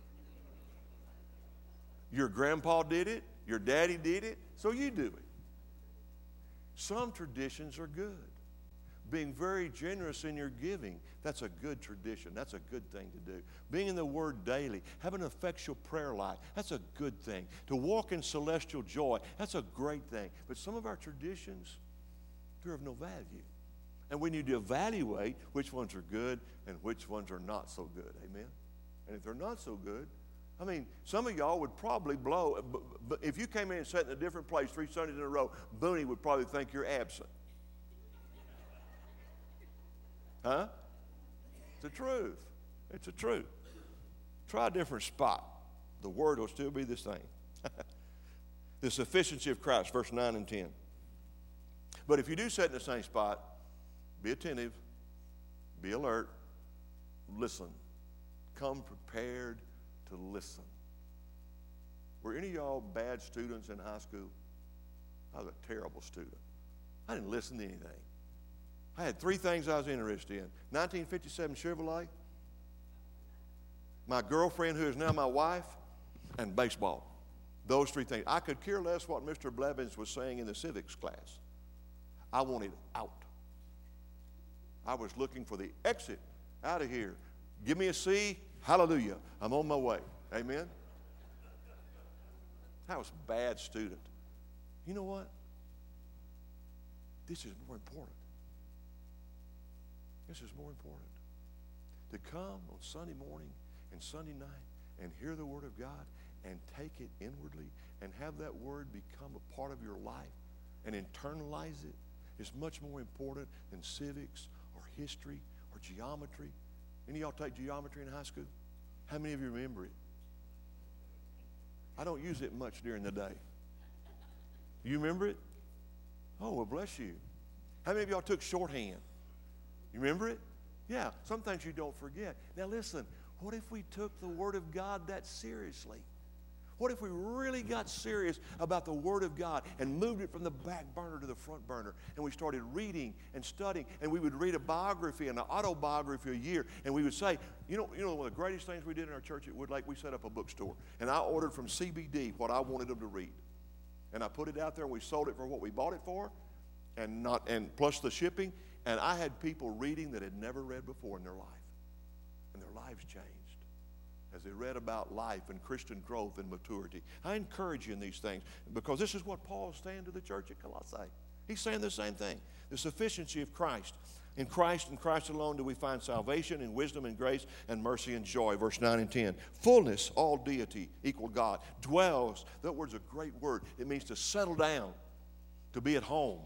Speaker 1: Your grandpa did it, your daddy did it, so you do it. Some traditions are good. Being very generous in your giving, that's a good tradition. That's a good thing to do. Being in the Word daily, having an effectual prayer life, that's a good thing. To walk in celestial joy, that's a great thing. But some of our traditions, they're of no value. And we need to evaluate which ones are good and which ones are not so good. Amen? And if they're not so good, I mean, some of y'all would probably blow. But if you came in and sat in a different place three Sundays in a row, Booney would probably think you're absent. Huh? It's the truth. It's the truth. Try a different spot. The Word will still be the same. The sufficiency of Christ, verse nine and ten. But if you do sit in the same spot, be attentive, be alert, listen. Come prepared to listen. Were any of y'all bad students in high school? I was a terrible student. I didn't listen to anything. I had three things I was interested in. nineteen fifty-seven Chevrolet, my girlfriend who is now my wife, and baseball. Those three things. I could care less what Mister Blevins was saying in the civics class. I wanted out. I was looking for the exit out of here. Give me a C, Hallelujah. I'm on my way. Amen. I was a bad student. You know what? This is more important. This is more important. To come on Sunday morning and Sunday night and hear the Word of God and take it inwardly and have that Word become a part of your life and internalize it is much more important than civics or history or geometry. Any of y'all take geometry in high school? How many of you remember it? I don't use it much during the day. You remember it? Oh, well, bless you. How many of y'all took shorthand? You remember it? Yeah, some things you don't forget. Now listen, what if we took the Word of God that seriously? What if we really got serious about the Word of God and moved it from the back burner to the front burner, and we started reading and studying, and we would read a biography and an autobiography a year, and we would say, you know, you know, one of the greatest things we did in our church at Woodlake, we set up a bookstore, and I ordered from C B D what I wanted them to read, and I put it out there, and we sold it for what we bought it for, and not and plus the shipping, and I had people reading that had never read before in their life, and their lives changed as they read about life and Christian growth and maturity. I encourage you in these things because this is what Paul is saying to the church at Colossae. He's saying the same thing. The sufficiency of Christ. In Christ and Christ alone do we find salvation and wisdom and grace and mercy and joy. Verse nine and ten. Fullness, all deity, equal God. Dwells, that word's a great word. It means to settle down, to be at home.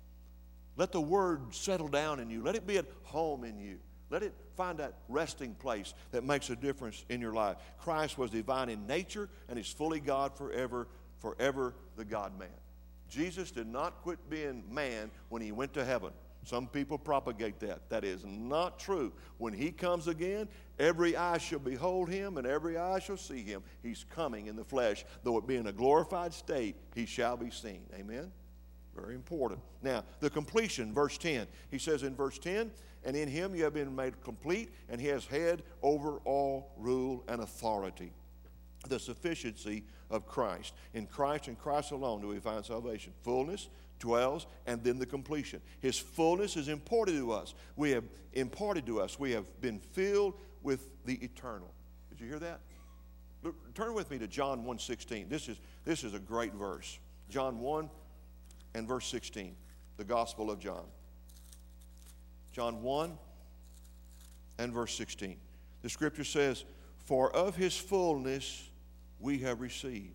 Speaker 1: Let the word settle down in you. Let it be at home in you. Let it find that resting place that makes a difference in your life. Christ was divine in nature and is fully God forever, forever the God-man. Jesus did not quit being man when he went to heaven. Some people propagate that. That is not true. When he comes again, every eye shall behold him and every eye shall see him. He's coming in the flesh. Though it be in a glorified state, he shall be seen. Amen? Very important. Now, the completion, verse ten. He says in verse ten, and in him you have been made complete, and he has head over all rule and authority. The sufficiency of Christ. In Christ and Christ alone do we find salvation. Fullness dwells, and then the completion. His fullness is imparted to us. We have imparted to us. We have been filled with the eternal. Did you hear that? Look, turn with me to John one sixteen. This is, this is a great verse. John one and verse sixteen. The Gospel of John. John one and verse sixteen. The Scripture says, for of his fullness we have received.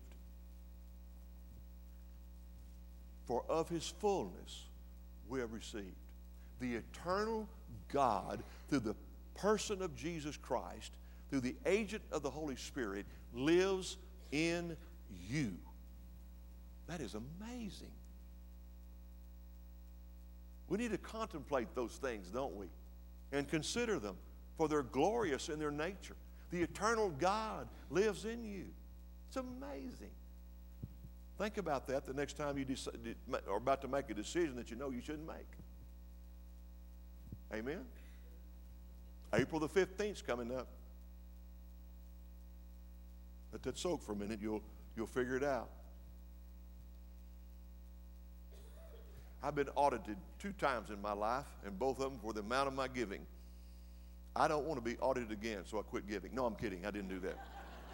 Speaker 1: For of his fullness we have received. The eternal God, through the person of Jesus Christ, through the agent of the Holy Spirit, lives in you. That is amazing. We need to contemplate those things, don't we? And consider them, for they're glorious in their nature. The eternal God lives in you. It's amazing. Think about that the next time you decide, are about to make a decision that you know you shouldn't make. Amen? April the fifteenth is coming up. Let that soak for a minute. You'll, you'll figure it out. I've been audited two times in my life, and both of them for the amount of my giving. I don't want to be audited again, so I quit giving. No, I'm kidding. I didn't do that.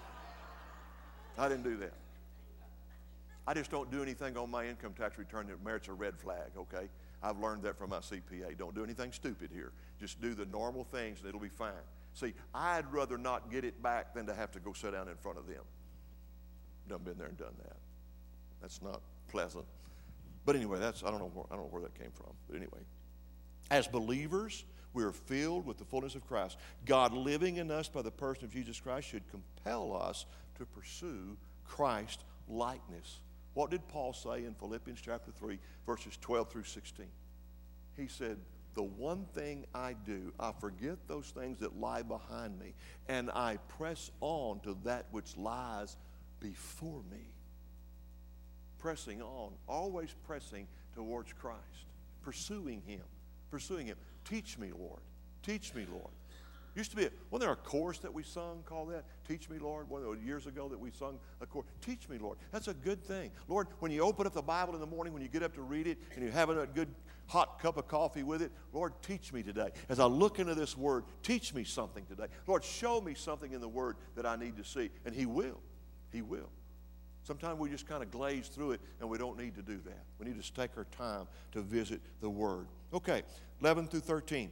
Speaker 1: I didn't do that. I just don't do anything on my income tax return that merits a red flag, okay? I've learned that from my C P A. Don't do anything stupid here. Just do the normal things, and it'll be fine. See, I'd rather not get it back than to have to go sit down in front of them. Done been there and done that. That's not pleasant. But anyway, that's I don't know where, I don't know where that came from. But anyway, as believers, we are filled with the fullness of Christ. God living in us by the person of Jesus Christ should compel us to pursue Christ likeness. What did Paul say in Philippians chapter three, verses twelve through sixteen? He said, the one thing I do, I forget those things that lie behind me, and I press on to that which lies before me. Pressing on, always pressing towards Christ, pursuing him, pursuing him. Teach me, Lord. Teach me, Lord. Used to be, a, wasn't there a chorus that we sung called that? Teach me, Lord. One of years ago that we sung a chorus. Teach me, Lord. That's a good thing. Lord, when you open up the Bible in the morning, when you get up to read it, and you're having a good hot cup of coffee with it, Lord, teach me today. As I look into this Word, teach me something today. Lord, show me something in the Word that I need to see. And He will. He will. Sometimes we just kind of glaze through it, and we don't need to do that. We need to just take our time to visit the Word. Okay, eleven through thirteen.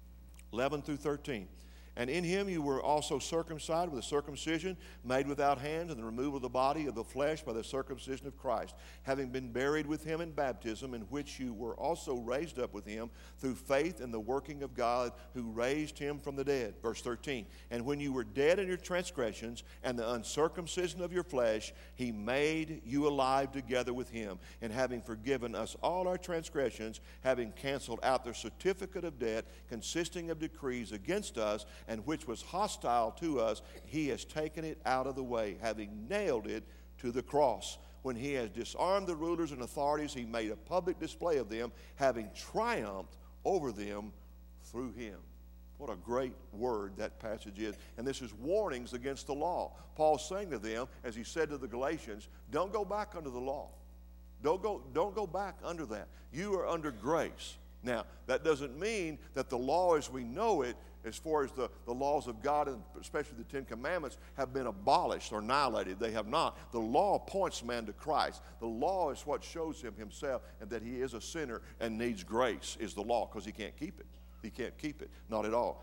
Speaker 1: eleven through thirteen. And in him you were also circumcised with a circumcision made without hands, and the removal of the body of the flesh by the circumcision of Christ, having been buried with him in baptism, in which you were also raised up with him through faith in the working of God who raised him from the dead. Verse thirteen. And when you were dead in your transgressions and the uncircumcision of your flesh, he made you alive together with him, and having forgiven us all our transgressions, having canceled out the certificate of debt consisting of decrees against us, and which was hostile to us, he has taken it out of the way, having nailed it to the cross. When he has disarmed the rulers and authorities, he made a public display of them, having triumphed over them through him. What a great word that passage is. And this is warnings against the law. Paul's saying to them, as he said to the Galatians, don't go back under the law. Don't go, don't go back under that. You are under grace. Now, that doesn't mean that the law as we know it, as far as the, the laws of God, and especially the Ten Commandments, have been abolished or annihilated. They have not. The law points man to Christ. The law is what shows him himself, and that he is a sinner and needs grace is the law, because he can't keep it. He can't keep it, not at all.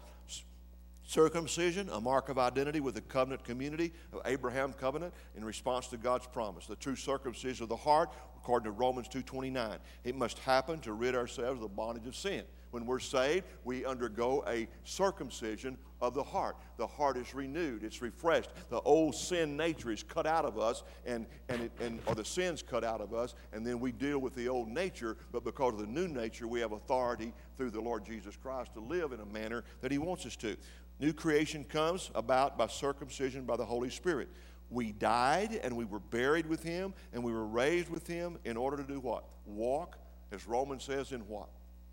Speaker 1: Circumcision, a mark of identity with the covenant community of Abraham covenant in response to God's promise. The true circumcision of the heart, according to Romans two twenty-nine. It must happen to rid ourselves of the bondage of sin. When we're saved, we undergo a circumcision of the heart. The heart is renewed. It's refreshed. The old sin nature is cut out of us, and, and, it, and or the sin's cut out of us, and then we deal with the old nature, but because of the new nature, we have authority through the Lord Jesus Christ to live in a manner that he wants us to. New creation comes about by circumcision by the Holy Spirit. We died and we were buried with him and we were raised with him in order to do what? Walk, as Romans says, in what?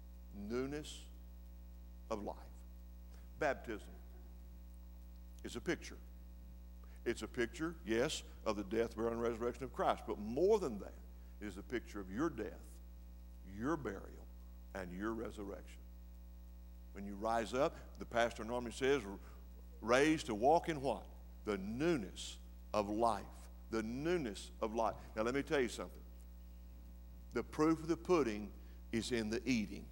Speaker 1: Newness of life. Baptism is a picture. It's a picture, yes, of the death, burial, and resurrection of Christ. But more than that, it is a picture of your death, your burial, and your resurrection. When you rise up, the pastor normally says, raised to walk in what? The newness of life. The newness of life. Now let me tell you something. The proof of the pudding is in the eating.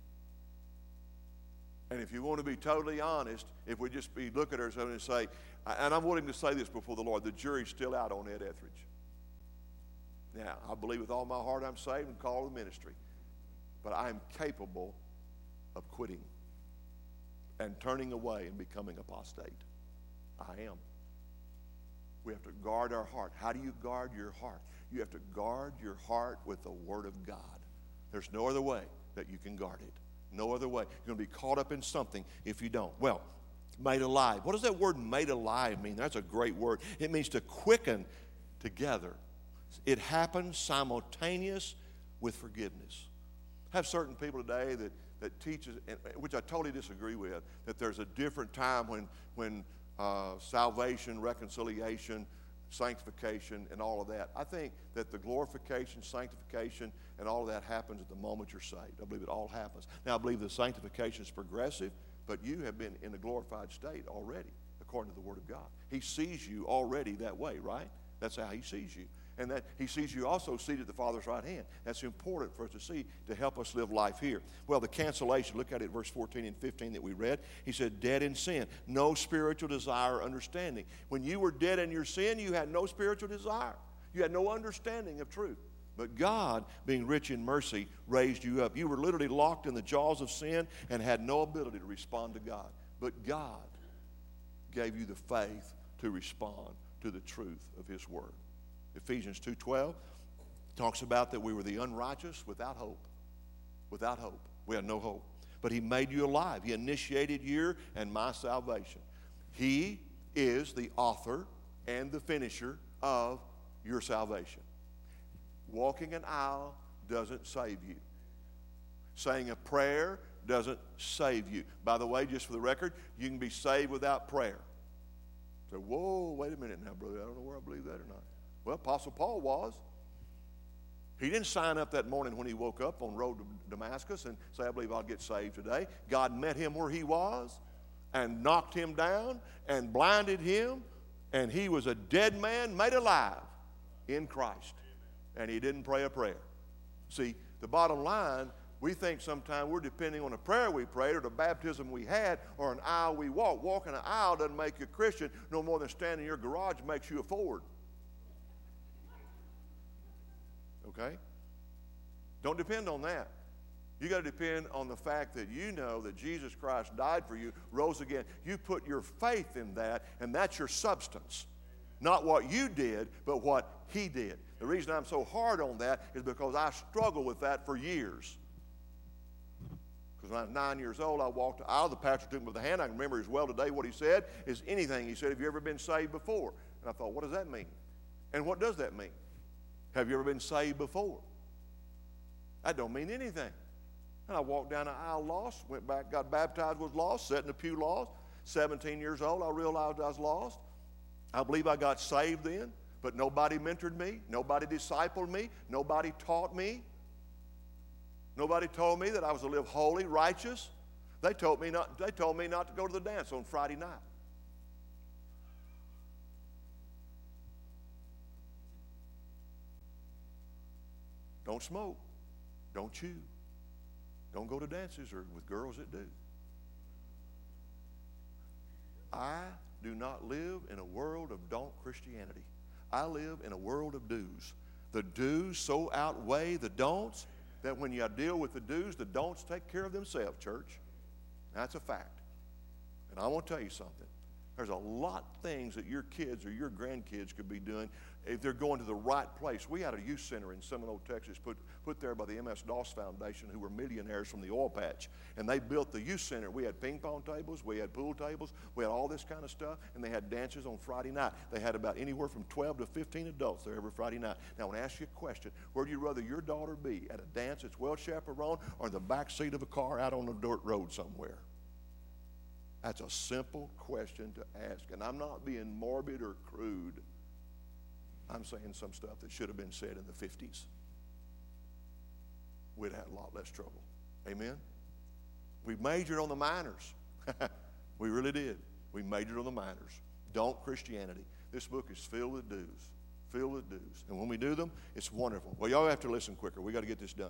Speaker 1: And if you want to be totally honest, if we just be look at ourselves and say, and I'm willing to say this before the Lord, the jury's still out on Ed Etheridge. Now, I believe with all my heart I'm saved and called to ministry. But I am capable of quitting and turning away and becoming apostate. I am. We have to guard our heart. How do you guard your heart? You have to guard your heart with the Word of God. There's no other way that you can guard it. No other way. You're going to be caught up in something if you don't. Well, made alive. What does that word made alive mean? That's a great word. It means to quicken together. It happens simultaneous with forgiveness. I have certain people today that, that teaches, which I totally disagree with, that there's a different time when, when uh, salvation, reconciliation, sanctification, and all of that. I think that the glorification, sanctification, and all of that happens at the moment you're saved. I believe it all happens. Now, I believe the sanctification is progressive, but you have been in a glorified state already, according to the Word of God. He sees you already that way, right? That's how he sees you. And that he sees you also seated at the Father's right hand. That's important for us to see to help us live life here. Well, the cancellation, look at it, verse fourteen and fifteen that we read. He said, dead in sin, no spiritual desire or understanding. When you were dead in your sin, you had no spiritual desire. You had no understanding of truth. But God, being rich in mercy, raised you up. You were literally locked in the jaws of sin and had no ability to respond to God. But God gave you the faith to respond to the truth of his word. Ephesians two twelve talks about that we were the unrighteous without hope. Without hope. We had no hope. But he made you alive. He initiated your and my salvation. He is the author and the finisher of your salvation. Walking an aisle doesn't save you. Saying a prayer doesn't save you. By the way, just for the record, you can be saved without prayer. So, whoa, wait a minute now, brother. I don't know where I believe that or not. Well, Apostle Paul was. He didn't sign up that morning when he woke up on the road to Damascus and say, I believe I'll get saved today. God met him where he was and knocked him down and blinded him, and he was a dead man made alive in Christ. And he didn't pray a prayer. See, the bottom line, we think sometimes we're depending on a prayer we prayed or the baptism we had or an aisle we walked. Walking an aisle doesn't make you a Christian no more than standing in your garage makes you a Ford. Okay? Don't depend on that. You got to depend on the fact that you know that Jesus Christ died for you, rose again. You put your faith in that, and that's your substance. Not what you did, but what he did. The reason I'm so hard on that is because I struggled with that for years. Because when I was nine years old, I walked the aisle. The pastor took me with the hand. I can remember as well today what he said is anything. He said, have you ever been saved before? And I thought, what does that mean? And what does that mean? Have you ever been saved before? That don't mean anything. And I walked down the aisle lost, went back, got baptized, was lost, sat in the pew lost. seventeen years old, I realized I was lost. I believe I got saved then, but nobody mentored me. Nobody discipled me. Nobody taught me. Nobody told me that I was to live holy, righteous. They told me not, they told me not to go to the dance on Friday night. Don't smoke. Don't chew. Don't go to dances or with girls that do. I do not live in a world of don't Christianity. I live in a world of do's. The do's so outweigh the don'ts that when you deal with the do's, the don'ts take care of themselves, church. That's a fact. And I want to tell you something. There's a lot of things that your kids or your grandkids could be doing if they're going to the right place. We had a youth center in Seminole, Texas, put, put there by the M S Doss Foundation, who were millionaires from the oil patch. And they built the youth center. We had ping pong tables, we had pool tables, we had all this kind of stuff, and they had dances on Friday night. They had about anywhere from twelve to fifteen adults there every Friday night. Now, I want to ask you a question. Where do you rather your daughter be, at a dance that's well chaperoned or in the back seat of a car out on a dirt road somewhere? That's a simple question to ask. And I'm not being morbid or crude. I'm saying some stuff that should have been said in the fifties. We'd have had a lot less trouble. Amen? We majored on the minors. We really did. We majored on the minors. Don't Christianity. This book is filled with do's. Filled with do's. And when we do them, it's wonderful. Well, y'all have to listen quicker. We got to get this done.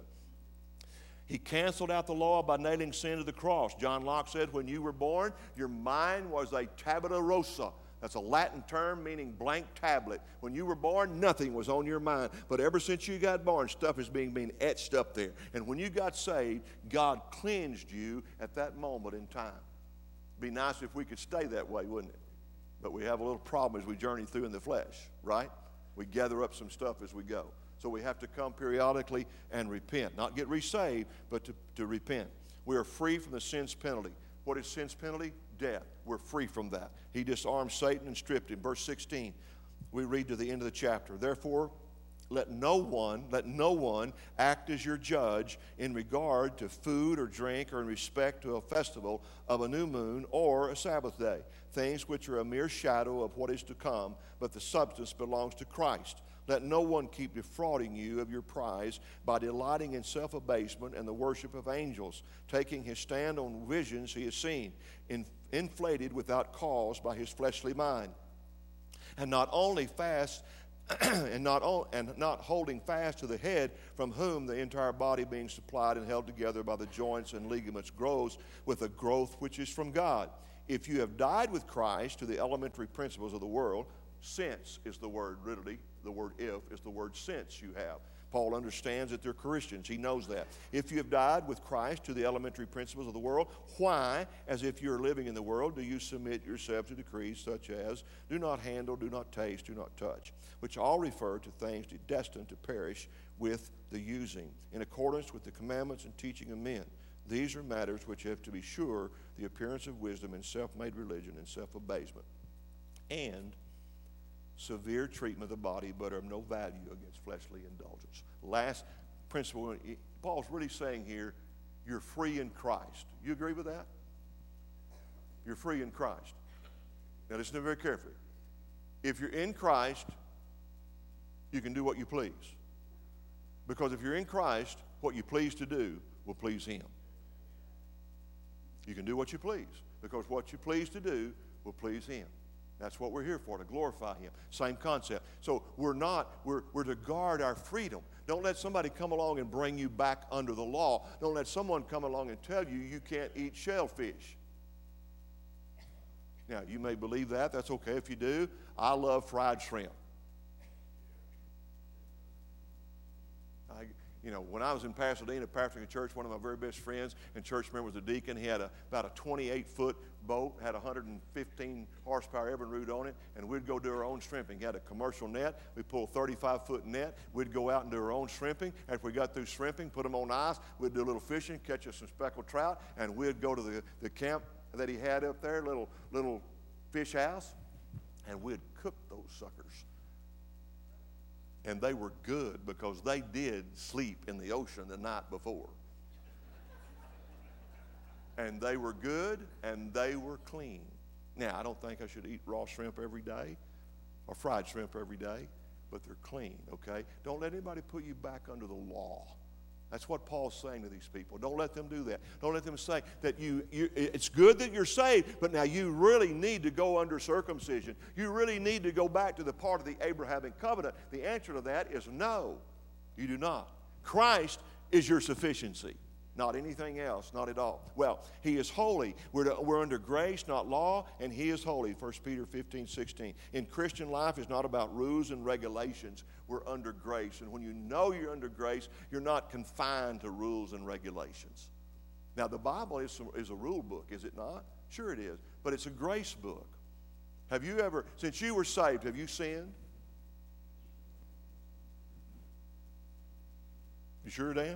Speaker 1: He canceled out the law by nailing sin to the cross. John Locke said, when you were born, your mind was a tabula rasa. That's a Latin term meaning blank tablet. When you were born, nothing was on your mind. But ever since you got born, stuff is being, being etched up there. And when you got saved, God cleansed you at that moment in time. It'd be nice if we could stay that way, wouldn't it? But we have a little problem as we journey through in the flesh, right? We gather up some stuff as we go. So we have to come periodically and repent. Not get resaved, but to, to repent. We are free from the sin's penalty. What is sin's penalty? Death. We're free from that. He disarmed Satan and stripped him. Verse sixteen, we read to the end of the chapter. Therefore, let no one, let no one act as your judge in regard to food or drink or in respect to a festival of a new moon or a Sabbath day, things which are a mere shadow of what is to come, but the substance belongs to Christ. Let no one keep defrauding you of your prize by delighting in self-abasement and the worship of angels, taking his stand on visions he has seen, in, inflated without cause by his fleshly mind, and not only fast and not on, and not holding fast to the head, from whom the entire body, being supplied and held together by the joints and ligaments, grows with a growth which is from God. If you have died with Christ to the elementary principles of the world, since is the word literally. The word if is the word since you have. Paul understands that they're Christians. He knows that. If you have died with Christ to the elementary principles of the world, why, as if you're living in the world, do you submit yourself to decrees such as do not handle, do not taste, do not touch, which all refer to things destined to perish with the using, in accordance with the commandments and teaching of men. These are matters which have, to be sure, the appearance of wisdom and self-made religion and self-abasement, and severe treatment of the body, but of no value against fleshly indulgence. Last principle, Paul's really saying here, you're free in Christ. You agree with that? You're free in Christ. Now listen to me very carefully. If you're in Christ, you can do what you please. Because if you're in Christ, what you please to do will please Him. You can do what you please, because what you please to do will please Him. That's what we're here for, to glorify Him. Same concept. So we're not, we're, we're to guard our freedom. Don't let somebody come along and bring you back under the law. Don't let someone come along and tell you you can't eat shellfish. Now, you may believe that. That's okay if you do. I love fried shrimp. I, you know, when I was in Pasadena pastoring a church, one of my very best friends and church member was a deacon. He had a, about a twenty-eight foot boat, had one hundred fifteen horsepower Evinrude on it, and we'd go do our own shrimping. He had a commercial net. We pulled thirty-five foot net. We'd go out and do our own shrimping. After we got through shrimping, put them on ice, we'd do a little fishing, catch us some speckled trout, and we'd go to the, the camp that he had up there, little, little fish house, and we'd cook those suckers. And they were good because they did sleep in the ocean the night before. And they were good and they were clean. Now, I don't think I should eat raw shrimp every day or fried shrimp every day, but they're clean, okay? Don't let anybody put you back under the law. That's what Paul's saying to these people. Don't let them do that. Don't let them say that you, you, it's good that you're saved, but now you really need to go under circumcision. You really need to go back to the part of the Abrahamic covenant. The answer to that is no, you do not. Christ is your sufficiency, not anything else, not at all. Well, He is holy. We're, to, we're under grace, not law, and He is holy, First Peter fifteen, sixteen. In Christian life, it's not about rules and regulations. We're under grace, and when you know you're under grace, you're not confined to rules and regulations. Now, the Bible is, is a rule book, is it not? Sure it is, but it's a grace book. Have you ever, since you were saved, have you sinned? You sure, Dan?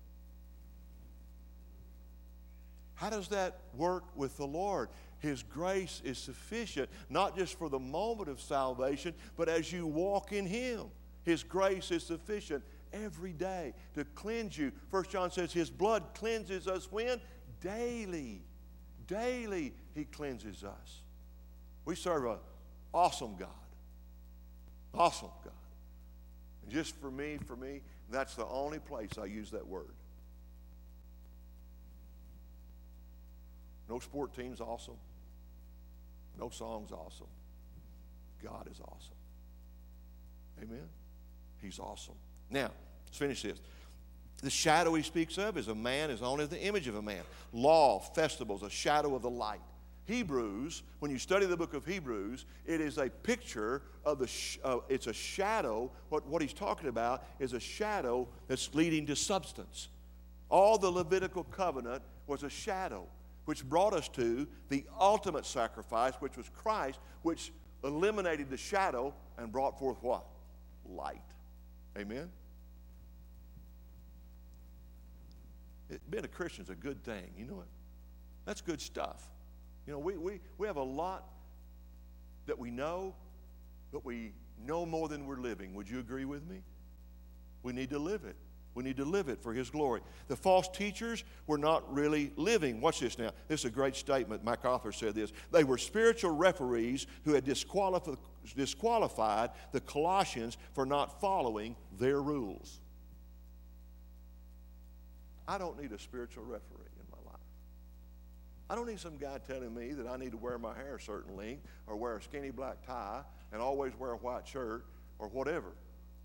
Speaker 1: How does that work with the Lord? His grace is sufficient, not just for the moment of salvation, but as you walk in Him. His grace is sufficient every day to cleanse you. First John says His blood cleanses us when? Daily. Daily He cleanses us. We serve an awesome God. Awesome God. And just for me, for me, that's the only place I use that word. No sport team's awesome. No song's awesome. God is awesome. Amen? He's awesome. Now, let's finish this. The shadow He speaks of is a man is only the image of a man. Law, festivals, a shadow of the light. Hebrews, when you study the book of Hebrews, it is a picture of the, sh- uh, it's a shadow. What, what he's talking about is a shadow that's leading to substance. All the Levitical covenant was a shadow, which brought us to the ultimate sacrifice, which was Christ, which eliminated the shadow and brought forth what? Light. Amen? It, being a Christian is a good thing. You know it? That's good stuff. You know, we, we, we have a lot that we know, but we know more than we're living. Would you agree with me? We need to live it. We need to live it for His glory. The false teachers were not really living. Watch this now. This is a great statement. MacArthur said this. They were spiritual referees who had disqualified, disqualified the Colossians for not following their rules. I don't need a spiritual referee in my life. I don't need some guy telling me that I need to wear my hair a certain length or wear a skinny black tie and always wear a white shirt or whatever.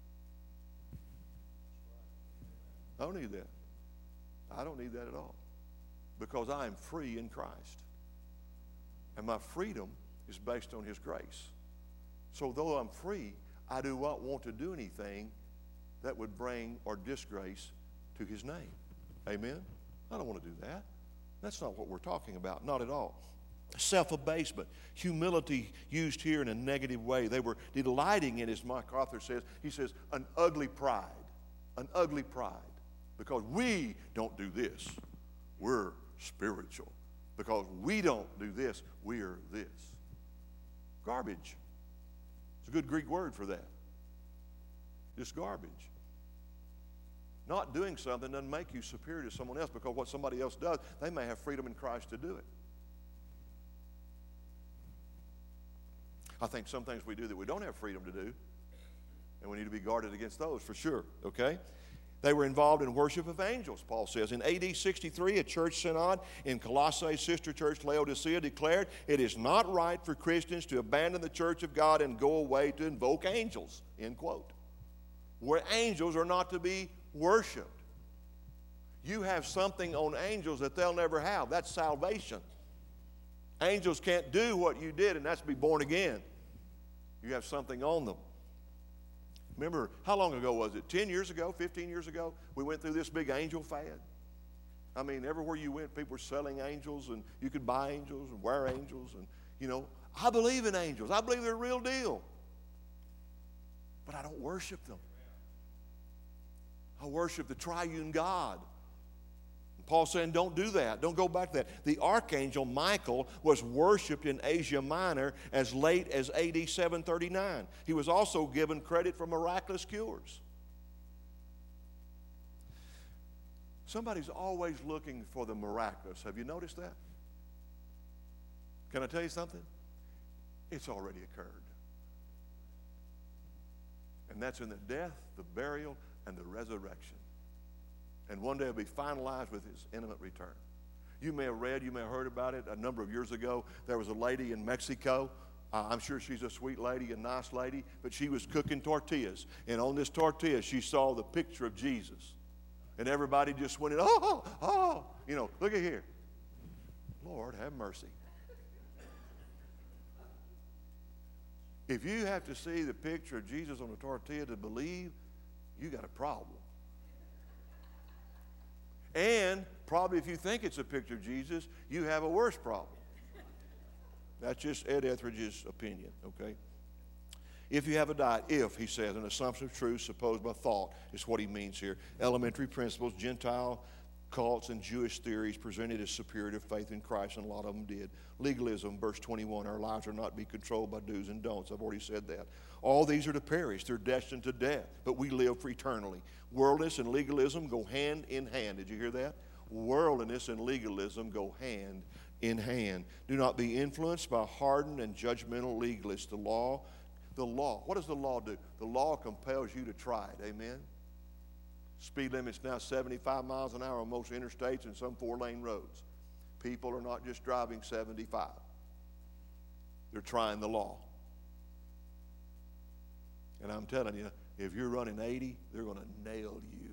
Speaker 1: I don't need that. I don't need that at all. Because I am free in Christ. And my freedom is based on His grace. So though I'm free, I do not want to do anything that would bring or disgrace to His name. Amen? I don't want to do that. That's not what we're talking about. Not at all. Self-abasement, humility used here in a negative way. They were delighting in, as MacArthur says, he says, an ugly pride. An ugly pride. Because we don't do this, we're spiritual. Because we don't do this, we're this. Garbage. It's a good Greek word for that. Just garbage. Not doing something doesn't make you superior to someone else, because what somebody else does, they may have freedom in Christ to do it. I think some things we do that we don't have freedom to do, and we need to be guarded against those for sure, okay? They were involved in worship of angels, Paul says. In A D sixty-three, a church synod in Colossae, sister church Laodicea, declared it is not right for Christians to abandon the church of God and go away to invoke angels, end quote. Where angels are not to be worshiped. You have something on angels that they'll never have. That's salvation. Angels can't do what you did, and that's be born again. You have something on them. Remember, how long ago was it? ten years ago, fifteen years ago, we went through this big angel fad. I mean, everywhere you went, people were selling angels, and you could buy angels and wear angels. And, you know, I believe in angels. I believe they're a real deal. But I don't worship them. I worship the triune God. Paul's saying, don't do that. Don't go back to that. The archangel Michael was worshipped in Asia Minor as late as A D seven thirty-nine. He was also given credit for miraculous cures. Somebody's always looking for the miraculous. Have you noticed that? Can I tell you something? It's already occurred. And that's in the death, the burial, and the resurrection. And one day it'll be finalized with his imminent return. You may have read, you may have heard about it a number of years ago. There was a lady in Mexico. Uh, I'm sure she's a sweet lady, a nice lady, but she was cooking tortillas. And on this tortilla, she saw the picture of Jesus. And everybody just went, oh, oh, you know, look at here. Lord, have mercy. If you have to see the picture of Jesus on a tortilla to believe, you got a problem. And probably if you think it's a picture of Jesus, you have a worse problem. That's just Ed Etheridge's opinion, okay? If you have a diet, if, he says, an assumption of truth supposed by thought is what he means here. Elementary principles, Gentile cults and Jewish theories presented as superior to faith in Christ, and a lot of them did. Legalism, verse twenty-one, our lives are not to be controlled by do's and don'ts. I've already said that. All these are to perish. They're destined to death, but we live for eternally. Worldliness and legalism go hand in hand. Did you hear that? Worldliness and legalism go hand in hand. Do not be influenced by hardened and judgmental legalists. The law, the law, what does the law do? The law compels you to try it, amen? Speed limit's now seventy-five miles an hour on most interstates and some four-lane roads. People are not just driving seventy-five. They're trying the law. And I'm telling you, if you're running eighty, they're going to nail you.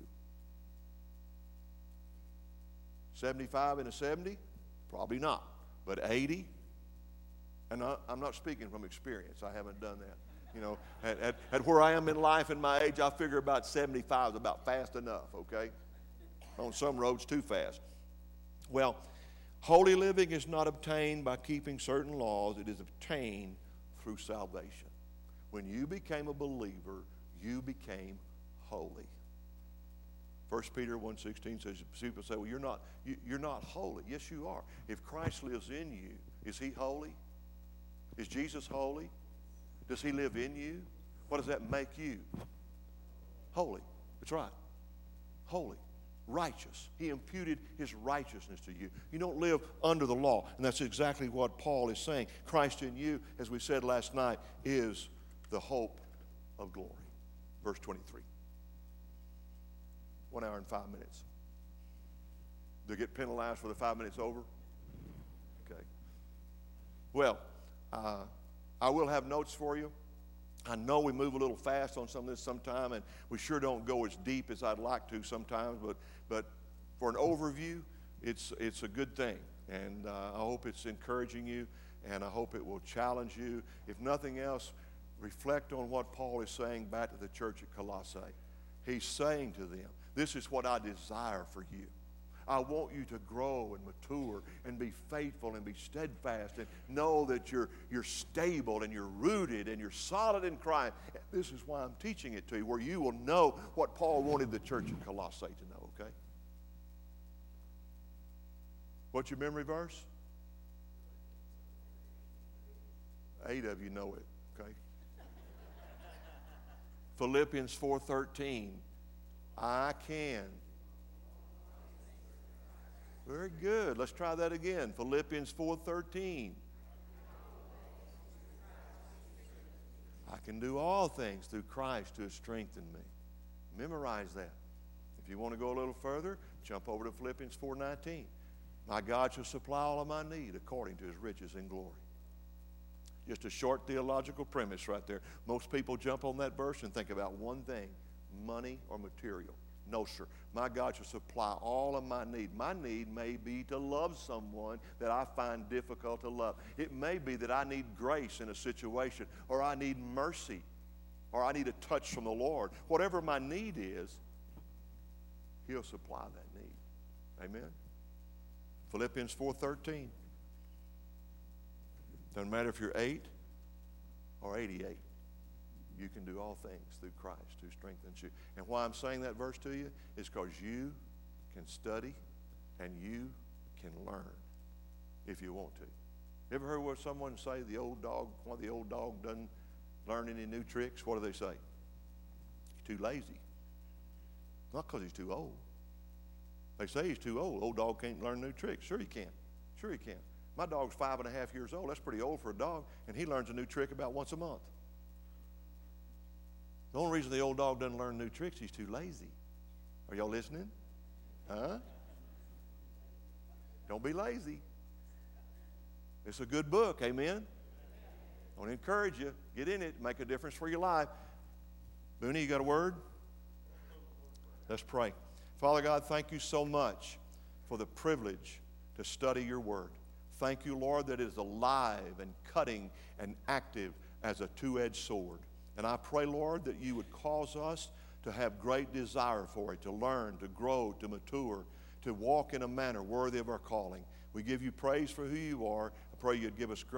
Speaker 1: seventy-five in a seventy? Probably not. But eighty? And I, I'm not speaking from experience. I haven't done that. You know, at, at, at where I am in life and my age, I figure about seventy-five is about fast enough, okay? On some roads, too fast. Well, holy living is not obtained by keeping certain laws. It is obtained through salvation. When you became a believer, you became holy. First Peter one sixteen says, people say, well, you're not, you, you're not holy. Yes, you are. If Christ lives in you, is he holy? Is Jesus holy? Does he live in you? What does that make you? Holy. That's right. Holy. Righteous. He imputed his righteousness to you. You don't live under the law. And that's exactly what Paul is saying. Christ in you, as we said last night, is the hope of glory. Verse twenty-three. One hour and five minutes. Do they get penalized for the five minutes over? Okay. Well, uh, I will have notes for you. I know we move a little fast on some of this sometime, and we sure don't go as deep as I'd like to sometimes, but but for an overview, it's it's a good thing. And uh, I hope it's encouraging you, and I hope it will challenge you. If nothing else, reflect on what Paul is saying back to the church at Colossae. He's saying to them, this is what I desire for you. I want you to grow and mature and be faithful and be steadfast and know that you're, you're stable and you're rooted and you're solid in Christ. This is why I'm teaching it to you, where you will know what Paul wanted the church of Colossae to know, okay? What's your memory verse? Eight of you know it, okay? Philippians four thirteen. I can. Very good. Let's try that again. Philippians four thirteen. I can do all things through Christ who has strengthened me. Memorize that. If you want to go a little further, jump over to Philippians four nineteen. My God shall supply all of my need according to his riches in glory. Just a short theological premise right there. Most people jump on that verse and think about one thing, money or material. No, sir. My God shall supply all of my need. My need may be to love someone that I find difficult to love. It may be that I need grace in a situation, or I need mercy, or I need a touch from the Lord. Whatever my need is, he'll supply that need. Amen? Philippians four thirteen. Doesn't matter if you're eight or eighty-eight. You can do all things through Christ who strengthens you. And why I'm saying that verse to you is because you can study and you can learn if you want to. You ever heard what someone say, the old dog, why the old dog doesn't learn any new tricks? What do they say? He's too lazy. Not because he's too old. They say he's too old. Old dog can't learn new tricks. Sure he can. Sure he can. My dog's five and a half years old. That's pretty old for a dog. And he learns a new trick about once a month. The only reason the old dog doesn't learn new tricks, he's too lazy. Are y'all listening? Huh? Don't be lazy. It's a good book, amen? I want to encourage you. Get in it. Make a difference for your life. Booney, you got a word? Let's pray. Father God, thank you so much for the privilege to study your word. Thank you, Lord, that it is alive and cutting and active as a two-edged sword. And I pray, Lord, that you would cause us to have great desire for it, to learn, to grow, to mature, to walk in a manner worthy of our calling. We give you praise for who you are. I pray you'd give us grace.